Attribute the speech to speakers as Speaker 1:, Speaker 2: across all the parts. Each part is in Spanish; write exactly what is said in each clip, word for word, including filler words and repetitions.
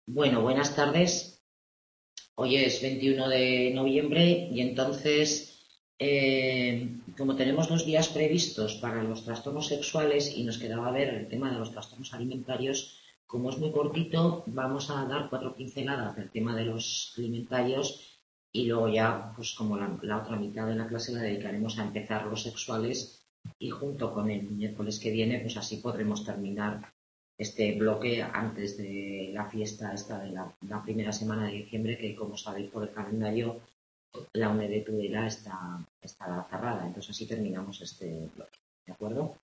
Speaker 1: Bueno, buenas tardes. Hoy es veintiuno de noviembre y entonces, eh, como tenemos los días previstos para los trastornos sexuales y nos quedaba ver el tema de los trastornos alimentarios, como es muy cortito, vamos a dar cuatro pinceladas del tema de los alimentarios y luego ya, pues como la, la otra mitad de la clase la dedicaremos a empezar los sexuales y junto con el miércoles que viene, pues así podremos terminar este bloque antes de la fiesta esta de la, la primera semana de diciembre, que como sabéis por el calendario, la U N E D Tudela está, está cerrada. Entonces así terminamos este bloque. ¿De acuerdo?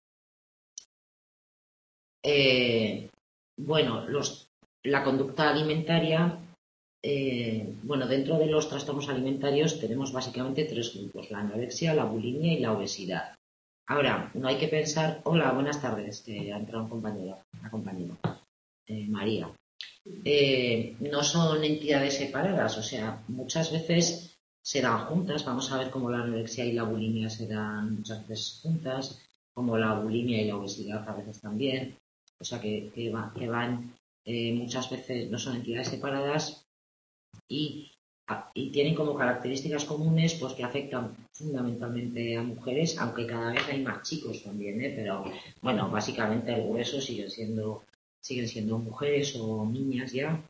Speaker 1: Eh, bueno, los, la conducta alimentaria, eh, bueno, dentro de los trastornos alimentarios tenemos básicamente tres grupos: la anorexia, la bulimia y la obesidad. Ahora, no hay que pensar, hola, buenas tardes, que ha entrado un compañero, una compañera, eh, María. Eh, no son entidades separadas, o sea, muchas veces se dan juntas. Vamos a ver cómo la anorexia y la bulimia se dan muchas veces juntas, como la bulimia y la obesidad a veces también, o sea, que, que, va, que van eh, muchas veces, no son entidades separadas y, y tienen como características comunes pues que afectan fundamentalmente a mujeres, aunque cada vez hay más chicos también, ¿eh? Pero bueno, básicamente el grueso siguen siendo siguen siendo mujeres o niñas ya.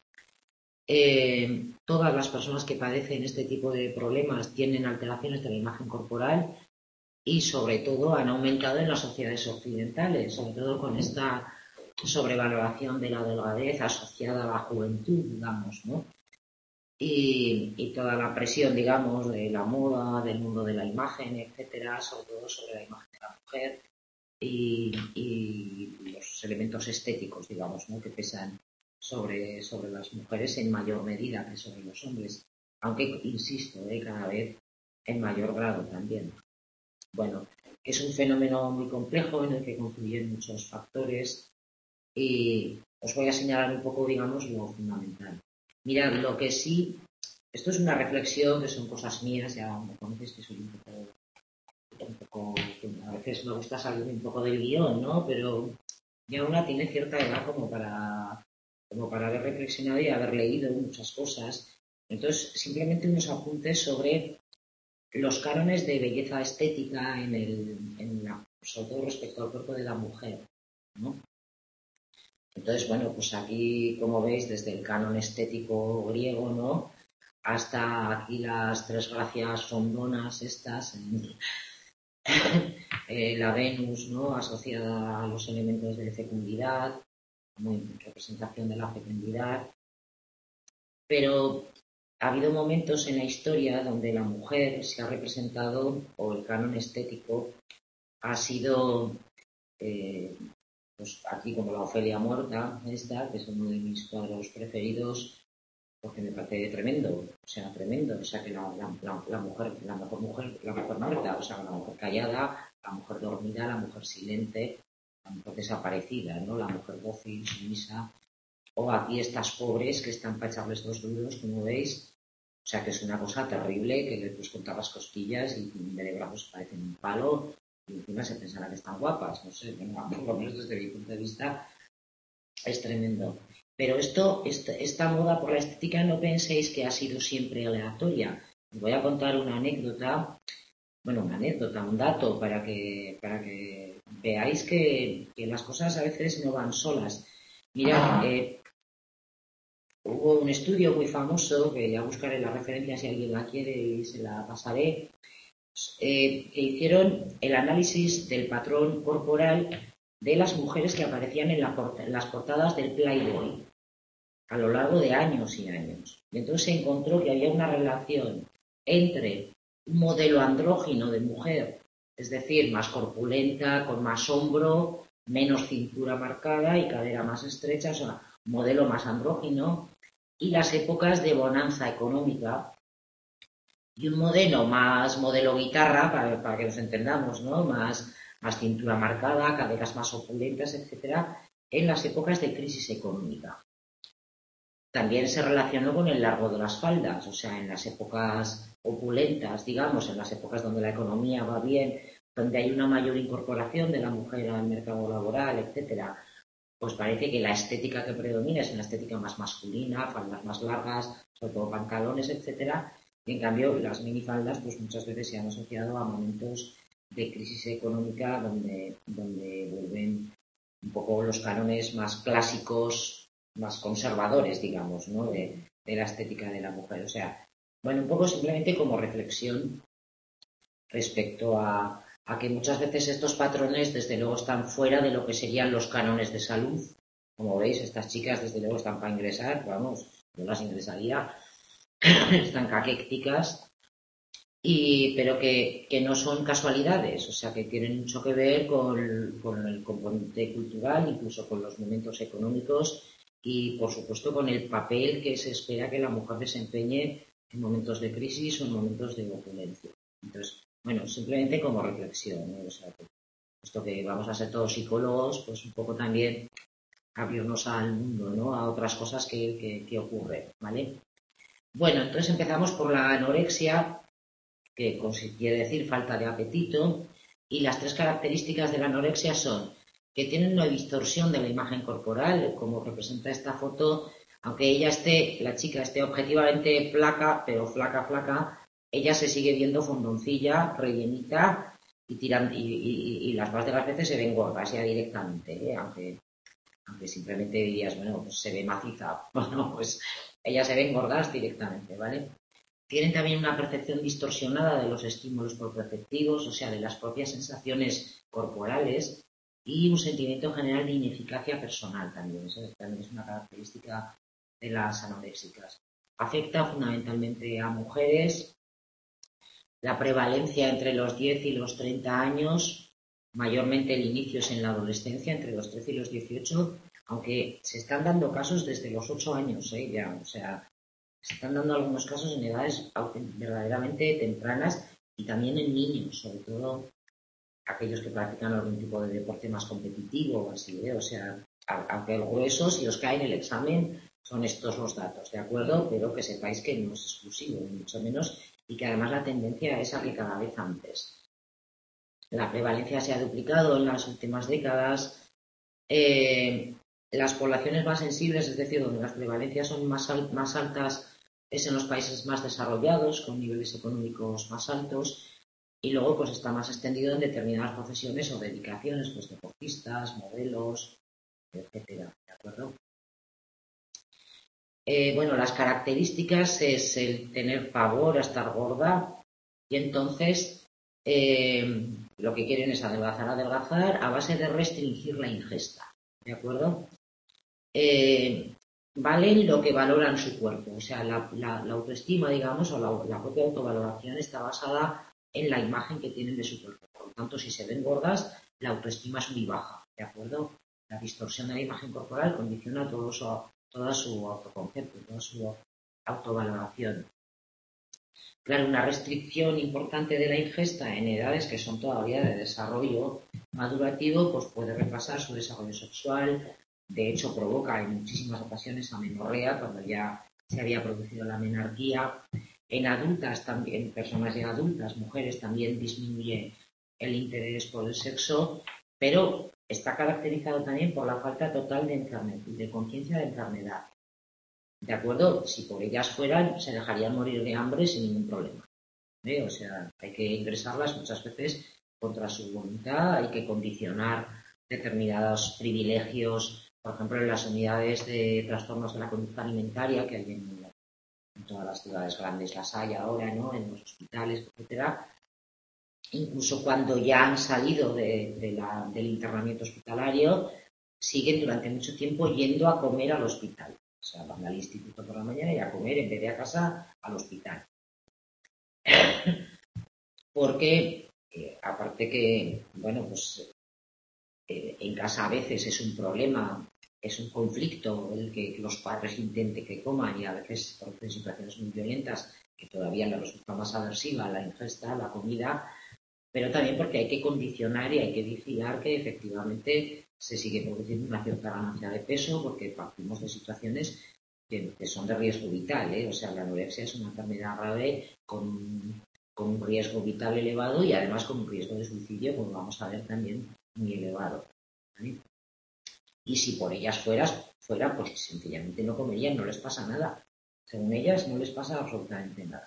Speaker 1: Eh, todas las personas que padecen este tipo de problemas tienen alteraciones de la imagen corporal y sobre todo han aumentado en las sociedades occidentales, sobre todo con esta sobrevaloración de la delgadez asociada a la juventud, digamos, ¿no? Y, y toda la presión, digamos, de la moda, del mundo de la imagen, etcétera, sobre todo sobre la imagen de la mujer y, y los elementos estéticos, digamos, ¿no? Que pesan sobre, sobre las mujeres en mayor medida que sobre los hombres, aunque, insisto, ¿eh? Cada vez en mayor grado también. Bueno, es un fenómeno muy complejo en el que confluyen muchos factores y os voy a señalar un poco, digamos, lo fundamental. Mirad, lo que sí, esto es una reflexión, que son cosas mías, ya me conoces que soy un poco, un poco, a veces me gusta salir un poco del guión, ¿no? Pero ya una tiene cierta edad como para, como para haber reflexionado y haber leído muchas cosas. Entonces, simplemente unos apuntes sobre los cánones de belleza estética en el, en la, sobre todo respecto al cuerpo de la mujer, ¿no? Entonces, bueno, pues aquí, como veis, desde el canon estético griego, ¿no? Hasta aquí las tres gracias fondonas estas, eh, la Venus, ¿no? Asociada a los elementos de fecundidad, como representación de la fecundidad, pero ha habido momentos en la historia donde la mujer se ha representado, o el canon estético ha sido, eh, pues aquí como la Ofelia muerta, esta, que es uno de mis cuadros preferidos, porque me parece tremendo, o sea, tremendo, o sea, que la, la, la, la mujer, la mejor mujer, la mujer muerta, o sea, la mujer callada, la mujer dormida, la mujer silente, la mujer desaparecida, ¿no? La mujer dócil, sumisa, o aquí estas pobres que están para echarles dos duros, como veis, o sea, que es una cosa terrible, que le puedes contar las costillas y de brazos parecen un palo y encima se pensará que están guapas, no sé, venga, por lo menos desde mi punto de vista es tremendo. Pero esto, esta, esta moda por la estética, no penséis que ha sido siempre aleatoria. Os voy a contar una anécdota, bueno, una anécdota, un dato para que, para que veáis que, que las cosas a veces no van solas. Mirad, eh, hubo un estudio muy famoso, que ya buscaré la referencia si alguien la quiere y se la pasaré, eh, que hicieron el análisis del patrón corporal de las mujeres que aparecían en, la port en las portadas del Playboy a lo largo de años y años. Y entonces se encontró que había una relación entre un modelo andrógino de mujer, es decir, más corpulenta, con más hombro, menos cintura marcada y cadera más estrecha, o sea, un modelo más andrógino, y las épocas de bonanza económica, y un modelo más modelo guitarra, para, para que nos entendamos, ¿no? Más, más cintura marcada, caderas más opulentas, etcétera, en las épocas de crisis económica. También se relacionó con el largo de las faldas, o sea, en las épocas opulentas, digamos, en las épocas donde la economía va bien, donde hay una mayor incorporación de la mujer al mercado laboral, etcétera, pues parece que la estética que predomina es una estética más masculina, faldas más largas, sobre todo pantalones, etcétera. Y en cambio, las minifaldas, pues muchas veces se han asociado a momentos de crisis económica donde, donde vuelven un poco los cánones más clásicos, más conservadores, digamos, ¿no? de, de la estética de la mujer. O sea, bueno, un poco simplemente como reflexión respecto a, a que muchas veces estos patrones desde luego están fuera de lo que serían los cánones de salud. Como veis, estas chicas desde luego están para ingresar, vamos, yo las ingresaría, están caquécticas, y, pero que, que no son casualidades, o sea, que tienen mucho que ver con, con el componente cultural, incluso con los momentos económicos y, por supuesto, con el papel que se espera que la mujer desempeñe en momentos de crisis o en momentos de opulencia. Entonces, bueno, simplemente como reflexión, ¿eh? O sea, que puesto que vamos a ser todos psicólogos, pues un poco también abrirnos al mundo, ¿no? A otras cosas que, que, que ocurren, ¿vale? Bueno, entonces empezamos por la anorexia, que quiere decir falta de apetito, y las tres características de la anorexia son que tienen una distorsión de la imagen corporal, como representa esta foto, aunque ella esté, la chica esté objetivamente flaca, pero flaca, flaca, ella se sigue viendo fondoncilla, rellenita, y, tiran, y, y, y las más de las veces se ven gordas ya directamente, ¿eh? aunque, aunque simplemente dirías, bueno, pues se ve maciza, bueno, pues ellas se ven gordas directamente, ¿vale? Tienen también una percepción distorsionada de los estímulos proprioceptivos, o sea, de las propias sensaciones corporales, y un sentimiento general de ineficacia personal también. Eso también es una característica de las anoréxicas. Afecta fundamentalmente a mujeres. La prevalencia entre los diez y los treinta años, mayormente el inicio es en la adolescencia, entre los trece y los dieciocho, aunque se están dando casos desde los ocho años, ¿eh? Ya, o sea, se están dando algunos casos en edades verdaderamente tempranas y también en niños, sobre todo aquellos que practican algún tipo de deporte más competitivo o así, ¿eh? O sea, aunque el grueso, si os cae en el examen, son estos los datos, ¿de acuerdo? Pero que sepáis que no es exclusivo, ni mucho menos, y que además la tendencia es a que cada vez antes. La prevalencia se ha duplicado en las últimas décadas. Eh, las poblaciones más sensibles, es decir, donde las prevalencias son más, al, más altas, es en los países más desarrollados, con niveles económicos más altos, y luego pues está más extendido en determinadas profesiones o dedicaciones, pues deportistas, modelos, etcétera, ¿de acuerdo? Eh, bueno, las características es el tener pavor a estar gorda, y entonces eh, lo que quieren es adelgazar, adelgazar a base de restringir la ingesta, ¿de acuerdo? Eh, valen lo que valoran su cuerpo, o sea, la, la, la autoestima, digamos, o la, la propia autovaloración está basada en la imagen que tienen de su cuerpo. Por lo tanto, si se ven gordas, la autoestima es muy baja, ¿de acuerdo? La distorsión de la imagen corporal condiciona todo su, toda su autoconcepto, toda su autovaloración. Claro, una restricción importante de la ingesta en edades que son todavía de desarrollo madurativo, pues puede retrasar su desarrollo sexual. De hecho, provoca en muchísimas ocasiones amenorrea cuando ya se había producido la menarquía. En adultas también, personas ya adultas, mujeres, también disminuye el interés por el sexo, pero está caracterizado también por la falta total de, de conciencia de enfermedad. ¿De acuerdo? Si por ellas fueran, se dejarían morir de hambre sin ningún problema, ¿eh? O sea, hay que ingresarlas muchas veces contra su voluntad, hay que condicionar determinados privilegios, por ejemplo, en las unidades de trastornos de la conducta alimentaria que hay en, en todas las ciudades grandes, las hay ahora, ¿no? En los hospitales, etcétera. Incluso cuando ya han salido de, de la, del internamiento hospitalario, siguen durante mucho tiempo yendo a comer al hospital. O sea, van al instituto por la mañana y a comer en vez de a casa al hospital. Porque, eh, aparte que, bueno, pues eh, en casa a veces es un problema, es un conflicto el que los padres intenten que coman y a veces producen situaciones muy violentas que todavía les resulta más aversiva la ingesta, la comida, pero también porque hay que condicionar y hay que vigilar que efectivamente se sigue produciendo una cierta ganancia de peso porque partimos de situaciones que, que son de riesgo vital, ¿eh? O sea, la anorexia es una enfermedad grave con, con un riesgo vital elevado y además con un riesgo de suicidio, como vamos a ver también, muy elevado, ¿vale? Y si por ellas fueras, fuera, pues sencillamente no comerían, no les pasa nada. Según ellas, no les pasa absolutamente nada.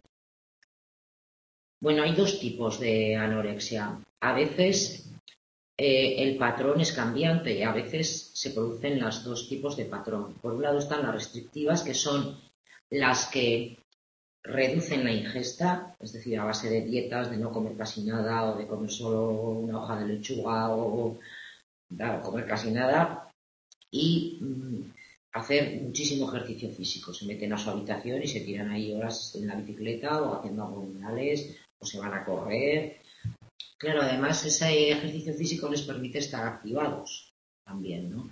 Speaker 1: Bueno, hay dos tipos de anorexia. A veces eh, el patrón es cambiante y a veces se producen los dos tipos de patrón. Por un lado están las restrictivas, que son las que reducen la ingesta, es decir, a base de dietas, de no comer casi nada o de comer solo una hoja de lechuga o, claro, comer casi nada y mmm, hacer muchísimo ejercicio físico. Se meten a su habitación y se tiran ahí horas en la bicicleta o haciendo abdominales o se van a correr. Claro, además ese ejercicio físico les permite estar activados también, ¿no?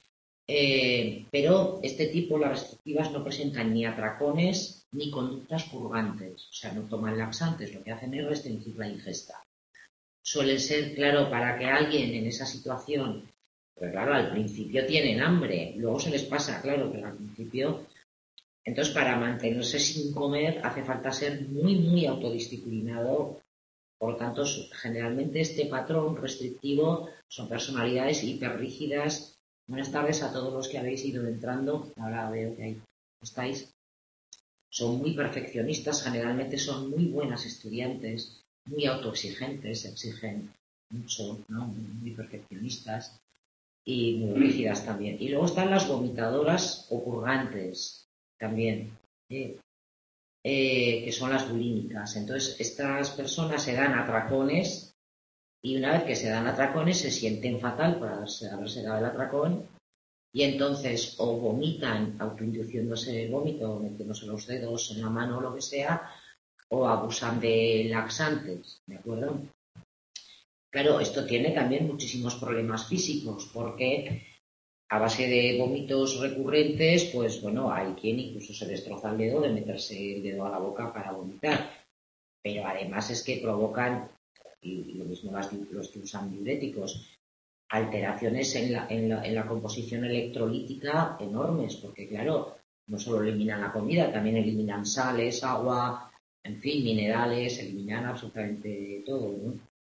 Speaker 1: Eh, pero este tipo, las restrictivas, no presentan ni atracones ni conductas purgantes, o sea, no toman laxantes, lo que hacen es restringir la ingesta. Suele ser, claro, para que alguien en esa situación, pero claro, al principio tienen hambre, luego se les pasa, claro, pero al principio, entonces para mantenerse sin comer hace falta ser muy, muy autodisciplinado. Por lo tanto, generalmente este patrón restrictivo son personalidades hiperrígidas. Buenas tardes a todos los que habéis ido entrando. Ahora veo que ahí estáis. Son muy perfeccionistas, generalmente son muy buenas estudiantes, muy autoexigentes, se exigen mucho, ¿no? Muy perfeccionistas y muy rígidas también. Y luego están las vomitadoras o purgantes también. ¿eh? Eh, que son las bulímicas. Entonces, estas personas se dan atracones y una vez que se dan atracones se sienten fatal por haberse, haberse dado el atracón y entonces o vomitan autoinduciéndose el vómito o metiéndose los dedos en la mano o lo que sea, o abusan de laxantes, ¿de acuerdo? Claro, esto tiene también muchísimos problemas físicos porque a base de vómitos recurrentes, pues bueno, hay quien incluso se destroza el dedo de meterse el dedo a la boca para vomitar. Pero además es que provocan, y lo mismo las, los que usan diuréticos, alteraciones en la, en, la, en la composición electrolítica enormes, porque claro, no solo eliminan la comida, también eliminan sales, agua, en fin, minerales, eliminan absolutamente todo, ¿no?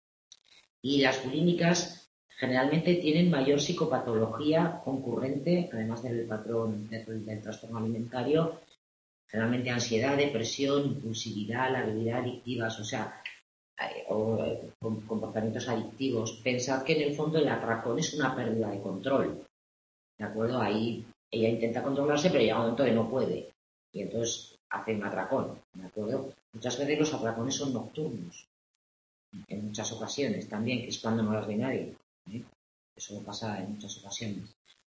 Speaker 1: Y las bulímicas generalmente tienen mayor psicopatología concurrente, además del patrón del, del trastorno alimentario, generalmente ansiedad, depresión, impulsividad, la bebida adictivas, o sea, o eh, comportamientos adictivos. Pensad que en el fondo el atracón es una pérdida de control, ¿de acuerdo? Ahí ella intenta controlarse, pero llega un momento que no puede, y entonces hace un atracón, ¿de acuerdo? Muchas veces los atracones son nocturnos, en muchas ocasiones también, que es cuando no las ve nadie, ¿eh? Eso pasa en muchas ocasiones.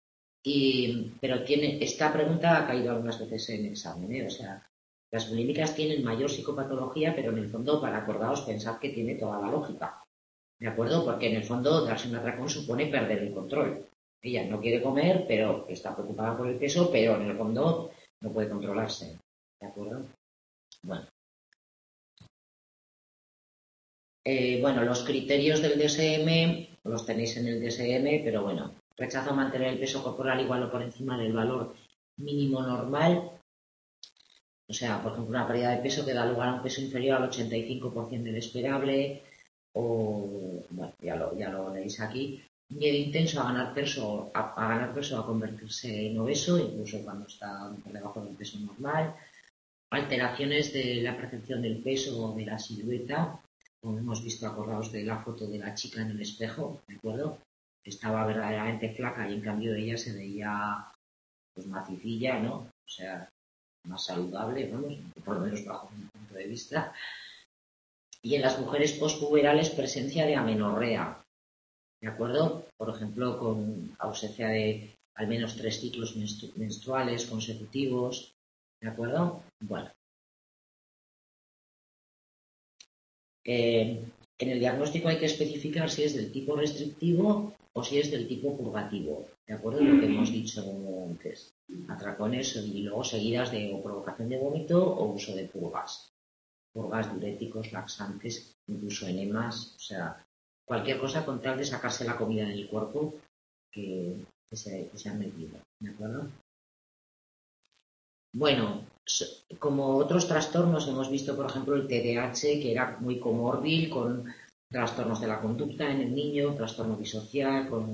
Speaker 1: Y, pero tiene, esta pregunta ha caído algunas veces en examen, ¿eh? O sea, las bulímicas tienen mayor psicopatología, pero en el fondo, para acordaros, pensad que tiene toda la lógica, ¿de acuerdo? Porque en el fondo darse un atracón supone perder el control. Ella no quiere comer, pero está preocupada por el peso, pero en el fondo no puede controlarse, ¿de acuerdo? Bueno. Eh, bueno, los criterios del D S M los tenéis en el D S M, pero bueno, rechazo mantener el peso corporal igual o por encima del valor mínimo normal. O sea, por ejemplo, una pérdida de peso que da lugar a un peso inferior al ochenta y cinco por ciento del esperable, o, bueno, ya lo, ya lo leéis aquí. Miedo intenso a ganar peso, a, a ganar peso, a convertirse en obeso, incluso cuando está por debajo del peso normal. Alteraciones de la percepción del peso o de la silueta, como hemos visto, acordaos de la foto de la chica en el espejo, ¿de acuerdo? Estaba verdaderamente flaca y en cambio ella se veía pues macicilla, ¿no? O sea, más saludable, vamos, por lo menos bajo mi punto de vista. Y en las mujeres postpuberales presencia de amenorrea, ¿de acuerdo? Por ejemplo, con ausencia de al menos tres ciclos menstru menstruales consecutivos, ¿de acuerdo? Bueno. Eh, en el diagnóstico hay que especificar si es del tipo restrictivo o si es del tipo purgativo, ¿de acuerdo? Lo que hemos dicho antes. Atracones y luego seguidas de o provocación de vómito o uso de purgas. Purgas, diuréticos, laxantes, incluso enemas, o sea, cualquier cosa con tal de sacarse la comida del cuerpo que, que, se, que se han metido, ¿de acuerdo? Bueno, como otros trastornos hemos visto, por ejemplo, el T D A H, que era muy comórbil, con trastornos de la conducta en el niño, trastorno disocial, con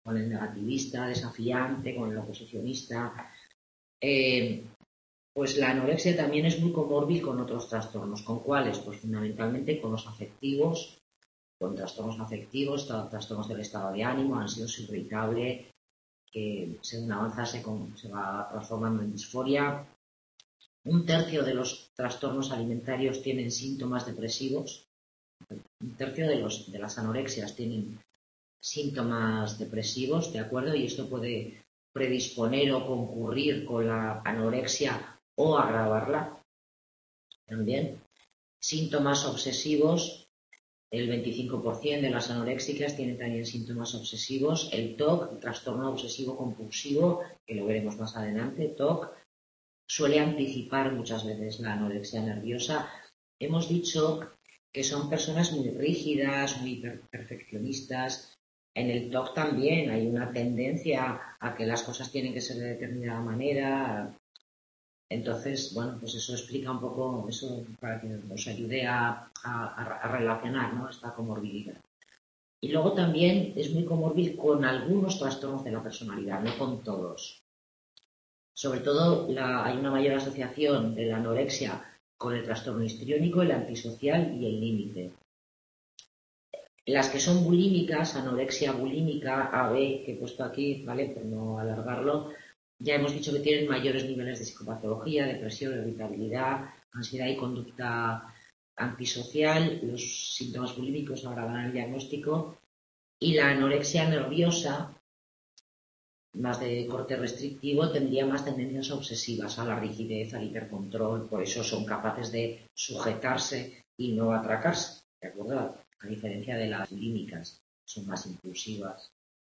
Speaker 1: con el negativista, desafiante, con el oposicionista. Eh, pues la anorexia también es muy comórbil con otros trastornos. ¿Con cuáles? Pues fundamentalmente con los afectivos, con trastornos afectivos, trastornos del estado de ánimo, ansioso, irritable, que según avanza se, se va transformando en disforia. Un tercio de los trastornos alimentarios tienen síntomas depresivos. Un tercio de, los, de las anorexias tienen síntomas depresivos, ¿de acuerdo? Y esto puede predisponer o concurrir con la anorexia o agravarla. También síntomas obsesivos. El veinticinco por ciento de las anoréxicas tienen también síntomas obsesivos. El T O C, el trastorno obsesivo compulsivo, que lo veremos más adelante, T O C, suele anticipar muchas veces la anorexia nerviosa. Hemos dicho que son personas muy rígidas, muy perfeccionistas. En el T O C también hay una tendencia a que las cosas tienen que ser de determinada manera. Entonces, bueno, pues eso explica un poco, eso para que nos ayude a, a, a relacionar, ¿no?, esta comorbilidad. Y luego también es muy comorbil con algunos trastornos de la personalidad, no con todos. Sobre todo la, hay una mayor asociación de la anorexia con el trastorno histriónico, el antisocial y el límite. Las que son bulímicas, anorexia bulímica A B, que he puesto aquí, ¿vale?, por no alargarlo, ya hemos dicho que tienen mayores niveles de psicopatología, depresión, irritabilidad, ansiedad y conducta antisocial. Los síntomas bulímicos ahora van al diagnóstico. Y la anorexia nerviosa, más de corte restrictivo, tendría más tendencias obsesivas a la rigidez, al hipercontrol. Por eso son capaces de sujetarse y no atracarse, ¿de acuerdo? A diferencia de las bulímicas, son más impulsivas.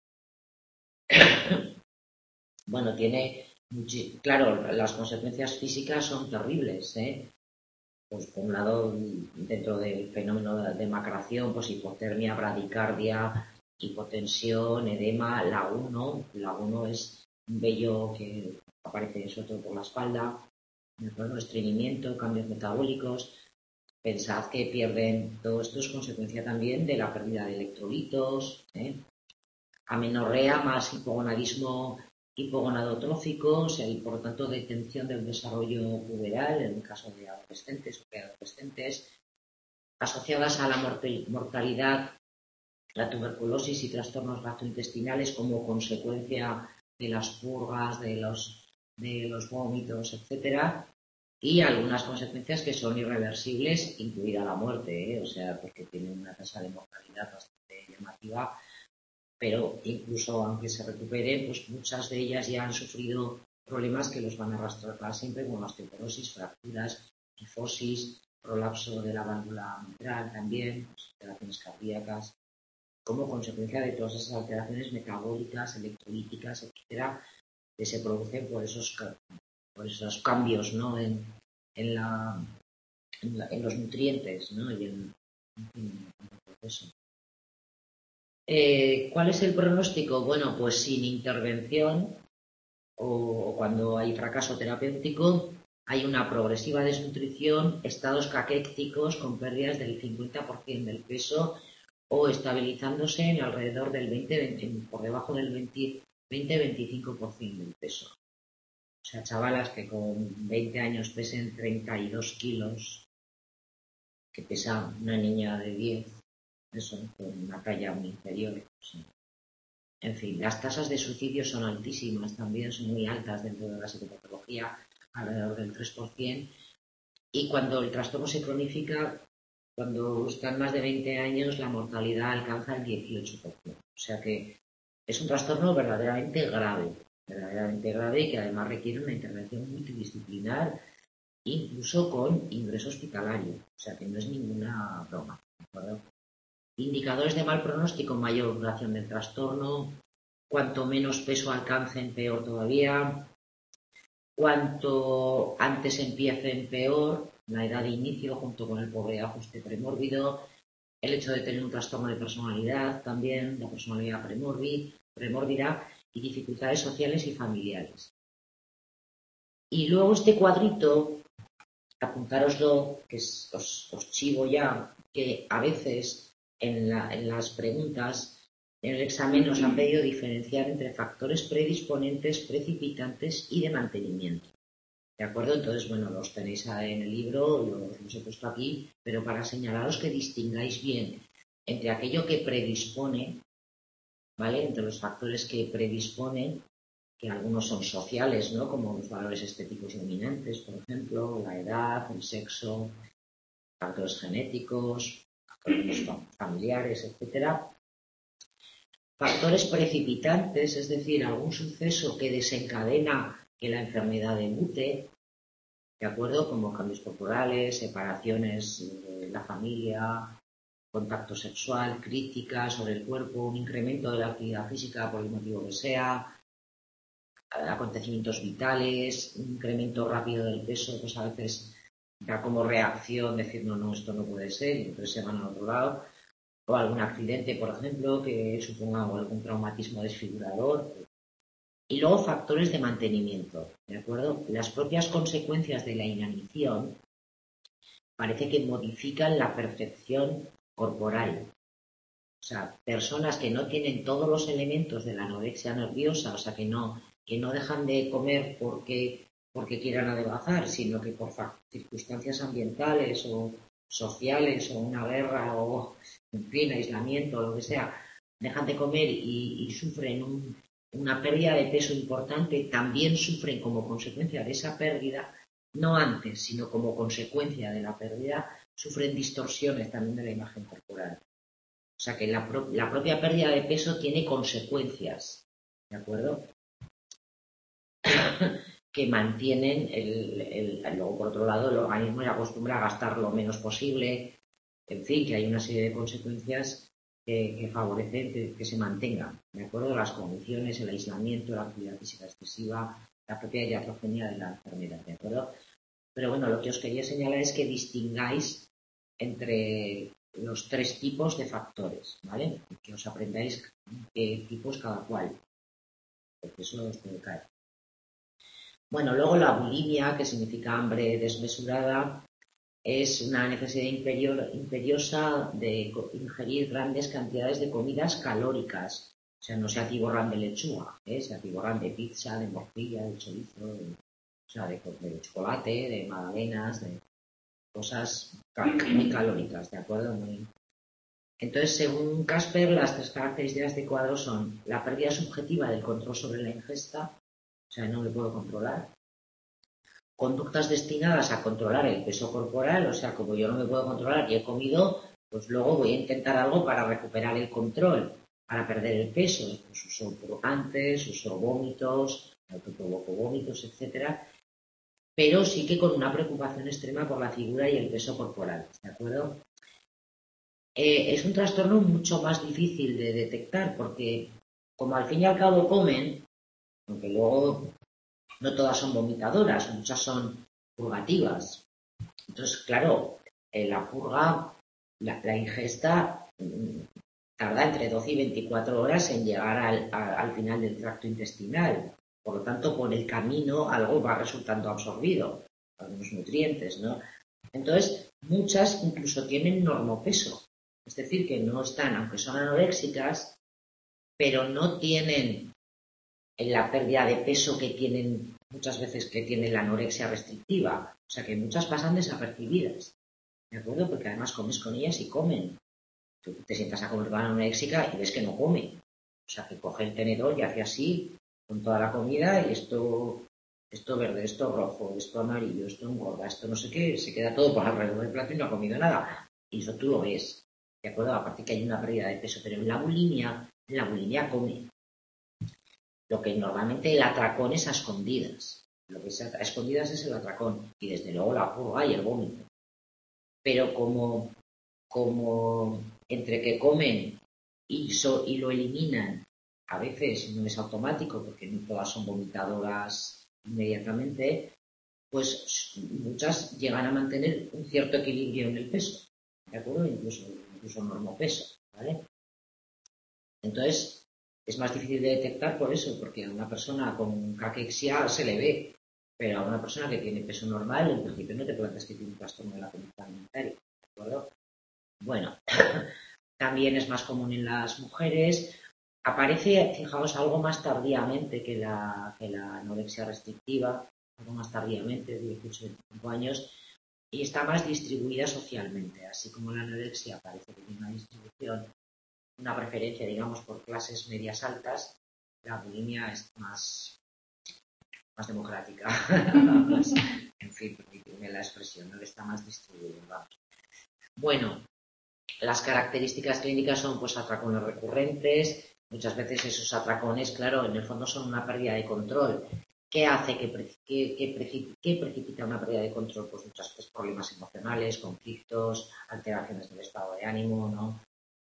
Speaker 1: Bueno, tiene, claro, las consecuencias físicas son terribles, ¿eh? Pues por un lado, dentro del fenómeno de demacración, pues hipotermia, bradicardia, hipotensión, edema, laguno. Laguno es un vello que aparece sobre todo por la espalda, estreñimiento, cambios metabólicos. Pensad que pierden, todo esto es consecuencia también de la pérdida de electrolitos, ¿eh? Amenorrea más hipogonadismo hipogonadotrófico, o sea, y por lo tanto detención del desarrollo puberal en el caso de adolescentes o preadolescentes, asociadas a la mortalidad, la tuberculosis y trastornos gastrointestinales como consecuencia de las purgas, de los, de los vómitos, etcétera, y algunas consecuencias que son irreversibles, incluida la muerte, ¿eh? O sea, porque tienen una tasa de mortalidad bastante llamativa. Pero incluso aunque se recuperen, pues muchas de ellas ya han sufrido problemas que los van a arrastrar para siempre, como osteoporosis, fracturas, kifosis, prolapso de la válvula mitral también, alteraciones cardíacas, como consecuencia de todas esas alteraciones metabólicas, electrolíticas, etcétera, que se producen por esos, por esos cambios, ¿no?, en, en, la, en, la, en los nutrientes, ¿no?, y en, en, en el proceso. Eh, ¿Cuál es el pronóstico? Bueno, pues sin intervención o, o cuando hay fracaso terapéutico, hay una progresiva desnutrición, estados caquécticos con pérdidas del cincuenta por ciento del peso o estabilizándose en alrededor del veinte, veinte por debajo del veinte a veinticinco por ciento del peso. O sea, chavalas que con veinte años pesen treinta y dos kilos, que pesa una niña de diez, eso, con una talla muy inferior. Sí. En fin, las tasas de suicidio son altísimas, también son muy altas dentro de la psicopatología, alrededor del tres por ciento. Y cuando el trastorno se cronifica, cuando están más de veinte años, la mortalidad alcanza el dieciocho por ciento. O sea que es un trastorno verdaderamente grave, verdaderamente grave y que además requiere una intervención multidisciplinar, incluso con ingreso hospitalario. O sea que no es ninguna broma, ¿de acuerdo? Indicadores de mal pronóstico, mayor duración del trastorno. Cuanto menos peso alcancen, peor todavía. Cuanto antes empiecen, peor. La edad de inicio junto con el pobre ajuste premórbido. El hecho de tener un trastorno de personalidad también, la personalidad premórbida y dificultades sociales y familiares. Y luego este cuadrito, apuntároslo, que os, os chivo ya, que a veces en, la, en las preguntas En el examen nos han pedido diferenciar entre factores predisponentes, precipitantes y de mantenimiento. ¿De acuerdo? Entonces, bueno, los tenéis en el libro, los, los he puesto aquí, pero para señalaros que distingáis bien entre aquello que predispone, ¿vale? Entre los factores que predisponen, que algunos son sociales, ¿no? Como los valores estéticos dominantes, por ejemplo, la edad, el sexo, factores genéticos, factores familiares, etcétera. Factores precipitantes, es decir, algún suceso que desencadena que la enfermedad debute, ¿de acuerdo? Como cambios corporales, separaciones de la familia, contacto sexual, crítica sobre el cuerpo, un incremento de la actividad física por el motivo que sea, acontecimientos vitales, un incremento rápido del peso, pues a veces da como reacción decir, no, no, esto no puede ser, y entonces se van al otro lado. O algún accidente, por ejemplo, que suponga algún traumatismo desfigurador. Y luego factores de mantenimiento, ¿de acuerdo? Las propias consecuencias de la inanición parece que modifican la percepción corporal. O sea, personas que no tienen todos los elementos de la anorexia nerviosa, o sea, que no, que no dejan de comer porque, porque quieran adelgazar, sino que por circunstancias ambientales o sociales o una guerra o, en fin, aislamiento o lo que sea, dejan de comer y, y sufren un, una pérdida de peso importante, también sufren como consecuencia de esa pérdida, no antes, sino como consecuencia de la pérdida, sufren distorsiones también de la imagen corporal. O sea que la, pro la propia pérdida de peso tiene consecuencias, ¿de acuerdo? Que mantienen el, el, luego por otro lado el organismo se acostumbra a gastar lo menos posible, en fin, que hay una serie de consecuencias que, que favorecen que, que se mantengan, ¿de acuerdo? Las condiciones, el aislamiento, la actividad física excesiva, la propia iatrogenia de la enfermedad, ¿de acuerdo? Pero bueno, lo que os quería señalar es que distingáis entre los tres tipos de factores, ¿vale? Y que os aprendáis qué tipos cada cual, porque eso os puede caer. Bueno, luego la bulimia, que significa hambre desmesurada, es una necesidad imperior, imperiosa de ingerir grandes cantidades de comidas calóricas. O sea, no se atiborran de lechuga, ¿eh? Se atiborran de pizza, de morcilla, de chorizo, de, o sea, de, de chocolate, de magdalenas, de cosas muy calóricas, ¿de acuerdo? Muy... Entonces, según Casper, las tres características de cuadro son la pérdida subjetiva del control sobre la ingesta, o sea, no le puedo controlar. Conductas destinadas a controlar el peso corporal, o sea, como yo no me puedo controlar y he comido, pues luego voy a intentar algo para recuperar el control, para perder el peso. Pues uso purgantes, uso vómitos, autoprovoco vómitos, etcétera. Pero sí que con una preocupación extrema por la figura y el peso corporal, ¿de acuerdo? Eh, es un trastorno mucho más difícil de detectar porque, como al fin y al cabo comen, aunque luego no todas son vomitadoras, muchas son purgativas. Entonces, claro, en la purga, la, la ingesta mmm, tarda entre doce y veinticuatro horas en llegar al, a, al final del tracto intestinal. Por lo tanto, por el camino algo va resultando absorbido, algunos nutrientes, ¿no? Entonces, muchas incluso tienen normopeso. Es decir, que no están, aunque son anoréxicas, pero no tienen la pérdida de peso que tienen muchas veces que tiene la anorexia restrictiva. O sea que muchas pasan desapercibidas, ¿de acuerdo? Porque además comes con ellas y comen. Tú te sientas a comer con la anoréxica y ves que no come. O sea que coge el tenedor y hace así con toda la comida y esto, esto verde, esto rojo, esto amarillo, esto engorda, esto no sé qué, se queda todo por alrededor del plato y no ha comido nada. Y eso tú lo ves, ¿de acuerdo? Aparte que hay una pérdida de peso, pero en la bulimia, en la bulimia come. Lo que normalmente el atracón es a escondidas. Lo que es a escondidas es el atracón y desde luego la purga y el vómito. Pero como, como entre que comen y, so, y lo eliminan, a veces no es automático porque no todas son vomitadoras inmediatamente, pues muchas llegan a mantener un cierto equilibrio en el peso, ¿de acuerdo? Incluso, incluso normopeso, ¿vale? Entonces, es más difícil de detectar por eso, porque a una persona con caquexia se le ve, pero a una persona que tiene peso normal, en principio no te planteas que tiene un trastorno de la conducta alimentaria, ¿de acuerdo? Bueno, también es más común en las mujeres, Aparece, fijaos, algo más tardíamente que la, que la anorexia restrictiva, algo más tardíamente, de dieciocho a veinticinco años, y está más distribuida socialmente, así como la anorexia parece que tiene una distribución, una preferencia, digamos, por clases medias altas, la bulimia es más, más democrática, más, en fin, permíteme la expresión, no está más distribuida. Bueno, las características clínicas son pues atracones recurrentes. Muchas veces esos atracones, claro, en el fondo son una pérdida de control. ¿Qué hace que, que, que, que precipita una pérdida de control? Pues muchas veces problemas emocionales, conflictos, alteraciones del estado de ánimo, ¿no?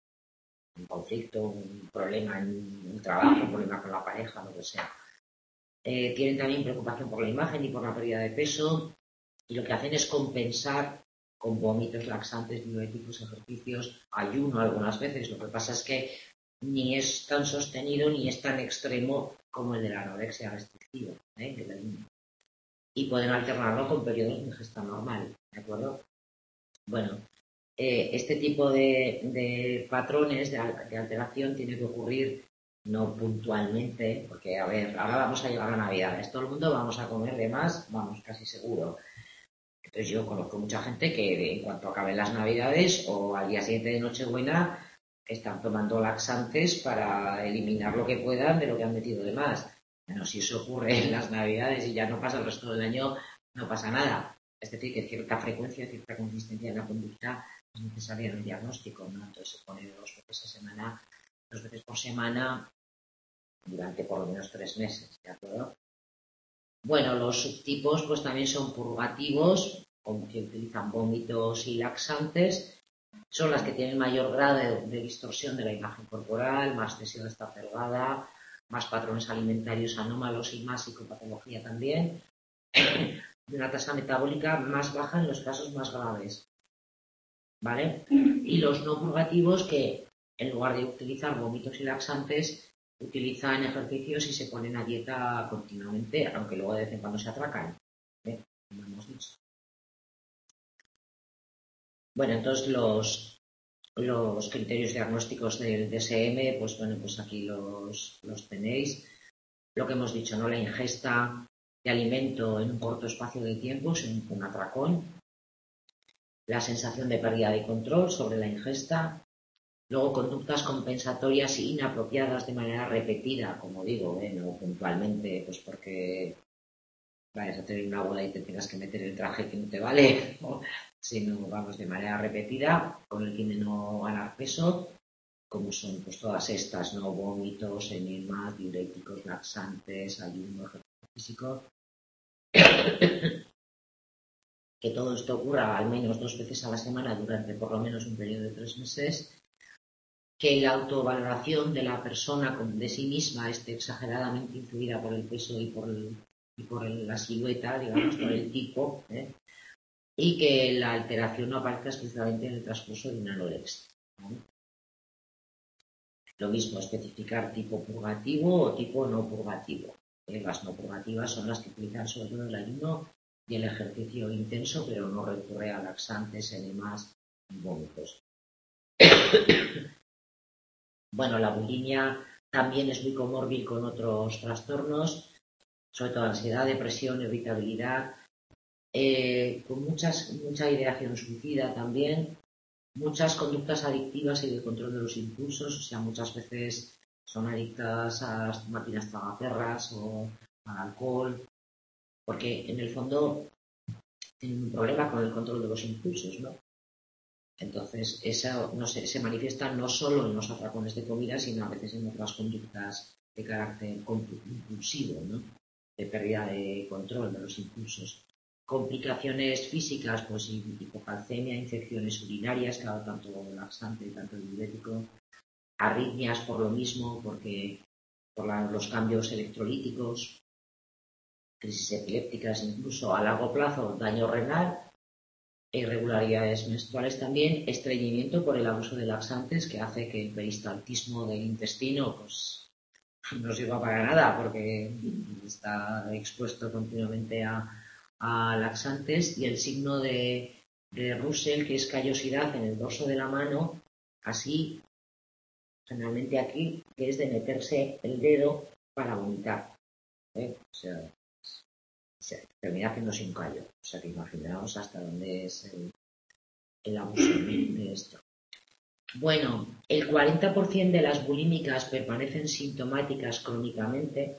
Speaker 1: Un conflicto, un problema en el trabajo, un problema con la pareja, lo que sea. Eh, tienen también preocupación por la imagen y por la pérdida de peso, y lo que hacen es compensar con vómitos, laxantes, diuréticos, ejercicios, ayuno algunas veces. Lo que pasa es que ni es tan sostenido ni es tan extremo como el de la anorexia restrictiva, ¿eh? El ayuno. Y pueden alternarlo con periodos de ingesta normal, ¿de acuerdo? Bueno, eh, este tipo de, de patrones de, de alteración tiene que ocurrir no puntualmente, porque, a ver, ahora vamos a llegar a Navidades, todo el mundo vamos a comer de más, vamos, casi seguro. Entonces yo conozco mucha gente que en cuanto acaben las Navidades o al día siguiente de Nochebuena están tomando laxantes para eliminar lo que puedan de lo que han metido de más. Bueno, si eso ocurre en las Navidades y ya no pasa el resto del año, no pasa nada. Es decir, que cierta frecuencia, cierta consistencia en la conducta es necesaria en el diagnóstico, ¿no? Entonces se pone dos veces a semana, dos veces por semana durante por lo menos tres meses, ¿de acuerdo? Bueno, los subtipos pues también son purgativos, como que utilizan vómitos y laxantes. Son las que tienen mayor grado de, de distorsión de la imagen corporal, más tensión exacerbada, más patrones alimentarios anómalos y más psicopatología también. De una tasa metabólica más baja en los casos más graves, ¿vale? Y los no purgativos que en lugar de utilizar vómitos y laxantes utilizan ejercicios y se ponen a dieta continuamente, aunque luego de vez en cuando se atracan, ¿eh? Como hemos dicho. Bueno, entonces los, los criterios diagnósticos del D S M, pues bueno, pues aquí los, los tenéis. Lo que hemos dicho, ¿no? La ingesta de alimento en un corto espacio de tiempo es un, un atracón. La sensación de pérdida de control sobre la ingesta. Luego, conductas compensatorias inapropiadas de manera repetida, como digo, ¿eh? No puntualmente, pues porque vayas a tener una boda y te tengas que meter el traje que no te vale, ¿no? Sino, vamos, de manera repetida, con el fin de no ganar peso, como son pues todas estas, ¿no? Vómitos, enemas, diuréticos, laxantes, ayuno, ejercicio físico. Que todo esto ocurra al menos dos veces a la semana durante por lo menos un periodo de tres meses. Que la autovaloración de la persona de sí misma esté exageradamente influida por el peso y por, el, y por el, la silueta, digamos, por el tipo, ¿eh? Y que la alteración no aparezca exclusivamente en el transcurso de una anorexia, ¿no? Lo mismo, especificar tipo purgativo o tipo no purgativo. ¿eh? Las no purgativas son las que utilizan sobre todo el ayuno y el ejercicio intenso, pero no recurre a laxantes, enemas y vómitos. Bueno, la bulimia también es muy comórbil con otros trastornos, sobre todo ansiedad, depresión, irritabilidad, eh, con muchas, mucha ideación suicida también, muchas conductas adictivas y de control de los impulsos, o sea, muchas veces son adictas a las máquinas tragaperras o al alcohol, porque en el fondo tienen un problema con el control de los impulsos, ¿no? Entonces, eso no se, se manifiesta no solo en los atracones de comida, sino a veces en otras conductas de carácter impulsivo, ¿no? De pérdida de control de los impulsos. Complicaciones físicas, pues hipocalcemia, infecciones urinarias, cada tanto laxante, tanto diurético, arritmias por lo mismo, porque por la, los cambios electrolíticos, crisis epilépticas, incluso a largo plazo daño renal, irregularidades menstruales también, estreñimiento por el abuso de laxantes que hace que el peristaltismo del intestino pues no sirva para nada porque está expuesto continuamente a, a laxantes, y el signo de, de Russell, que es callosidad en el dorso de la mano, así generalmente aquí, que es de meterse el dedo para vomitar. ¿eh? O sea, se termina haciéndose un callo. O sea, que imaginaos hasta dónde es el, el abuso de esto. Bueno, el cuarenta por ciento de las bulímicas permanecen sintomáticas crónicamente.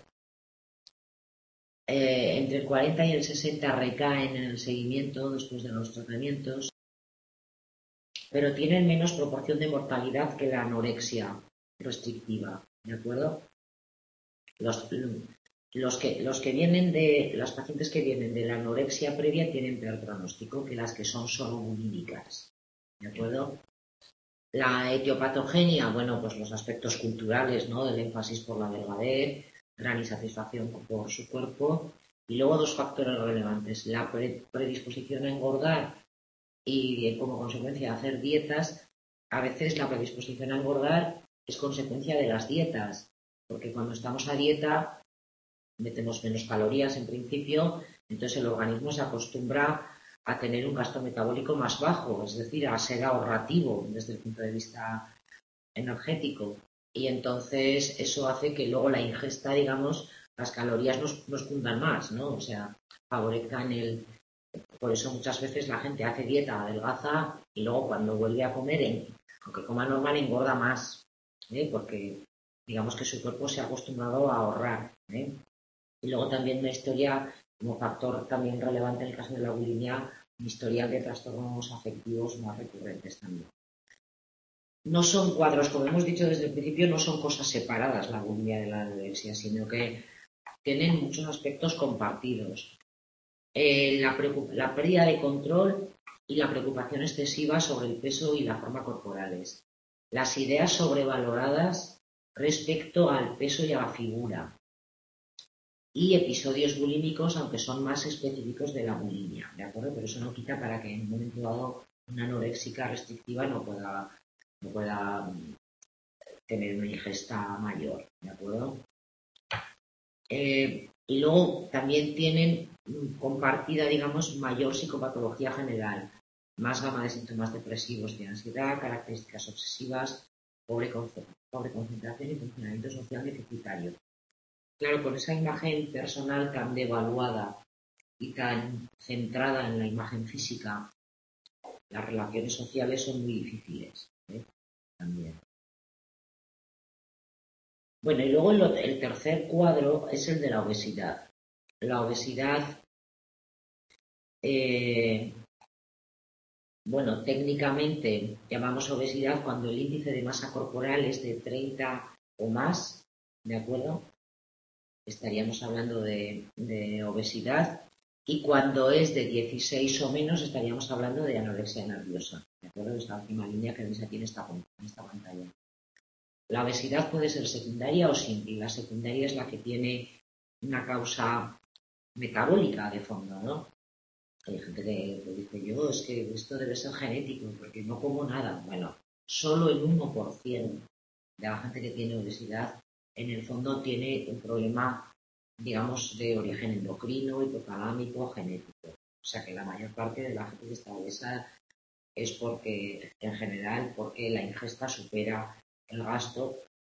Speaker 1: Eh, entre el cuarenta y el sesenta recaen en el seguimiento después de los tratamientos, pero tienen menos proporción de mortalidad que la anorexia restrictiva, ¿de acuerdo? Los, los, que, los que vienen de, las pacientes que vienen de la anorexia previa tienen peor pronóstico que las que son solo bulímicas, ¿de acuerdo? La etiopatogenia, bueno, pues los aspectos culturales, ¿no? Del énfasis por la delgadez, gran insatisfacción por su cuerpo, y luego dos factores relevantes, la predisposición a engordar y como consecuencia de hacer dietas. A veces la predisposición a engordar es consecuencia de las dietas, porque cuando estamos a dieta metemos menos calorías en principio, entonces el organismo se acostumbra a tener un gasto metabólico más bajo, es decir, a ser ahorrativo desde el punto de vista energético. Y entonces eso hace que luego la ingesta, digamos, las calorías nos, nos cundan más, ¿no? O sea, favorezcan el... Por eso muchas veces la gente hace dieta, adelgaza y luego cuando vuelve a comer, en, aunque coma normal, engorda más, ¿eh? Porque digamos que su cuerpo se ha acostumbrado a ahorrar, ¿eh? Y luego también una historia, como factor también relevante en el caso de la bulimia, un historial de trastornos afectivos más recurrentes también. No son cuadros, como hemos dicho desde el principio, no son cosas separadas la bulimia de la anorexia, sino que tienen muchos aspectos compartidos. Eh, la, la pérdida de control y la preocupación excesiva sobre el peso y la forma corporales. Las ideas sobrevaloradas respecto al peso y a la figura. Y episodios bulímicos, aunque son más específicos de la bulimia, ¿de acuerdo? Pero eso no quita para que en un momento dado una anoréxica restrictiva no pueda, no pueda tener una ingesta mayor, ¿de acuerdo? Eh, y luego también tienen compartida, digamos, mayor psicopatología general, más gama de síntomas depresivos de ansiedad, características obsesivas, pobre, pobre concentración y funcionamiento social deficitario. Claro, con esa imagen personal tan devaluada y tan centrada en la imagen física, las relaciones sociales son muy difíciles, ¿eh? También. Bueno, y luego el, el tercer cuadro es el de la obesidad. La obesidad, eh, bueno, técnicamente llamamos obesidad cuando el índice de masa corporal es de treinta o más, ¿de acuerdo? Estaríamos hablando de, de obesidad. Y cuando es de dieciséis o menos estaríamos hablando de anorexia nerviosa, ¿de acuerdo? Esta última línea que veis aquí en esta, en esta pantalla. La obesidad puede ser secundaria o simple. La secundaria es la que tiene una causa metabólica de fondo, ¿no? Hay gente que, que dice, yo, es que esto debe ser genético, porque no como nada. Bueno, solo el uno por ciento de la gente que tiene obesidad, en el fondo tiene un problema, digamos, de origen endocrino, hipotalámico, genético. O sea que la mayor parte de la gente que está obesa es porque, en general, porque la ingesta supera el gasto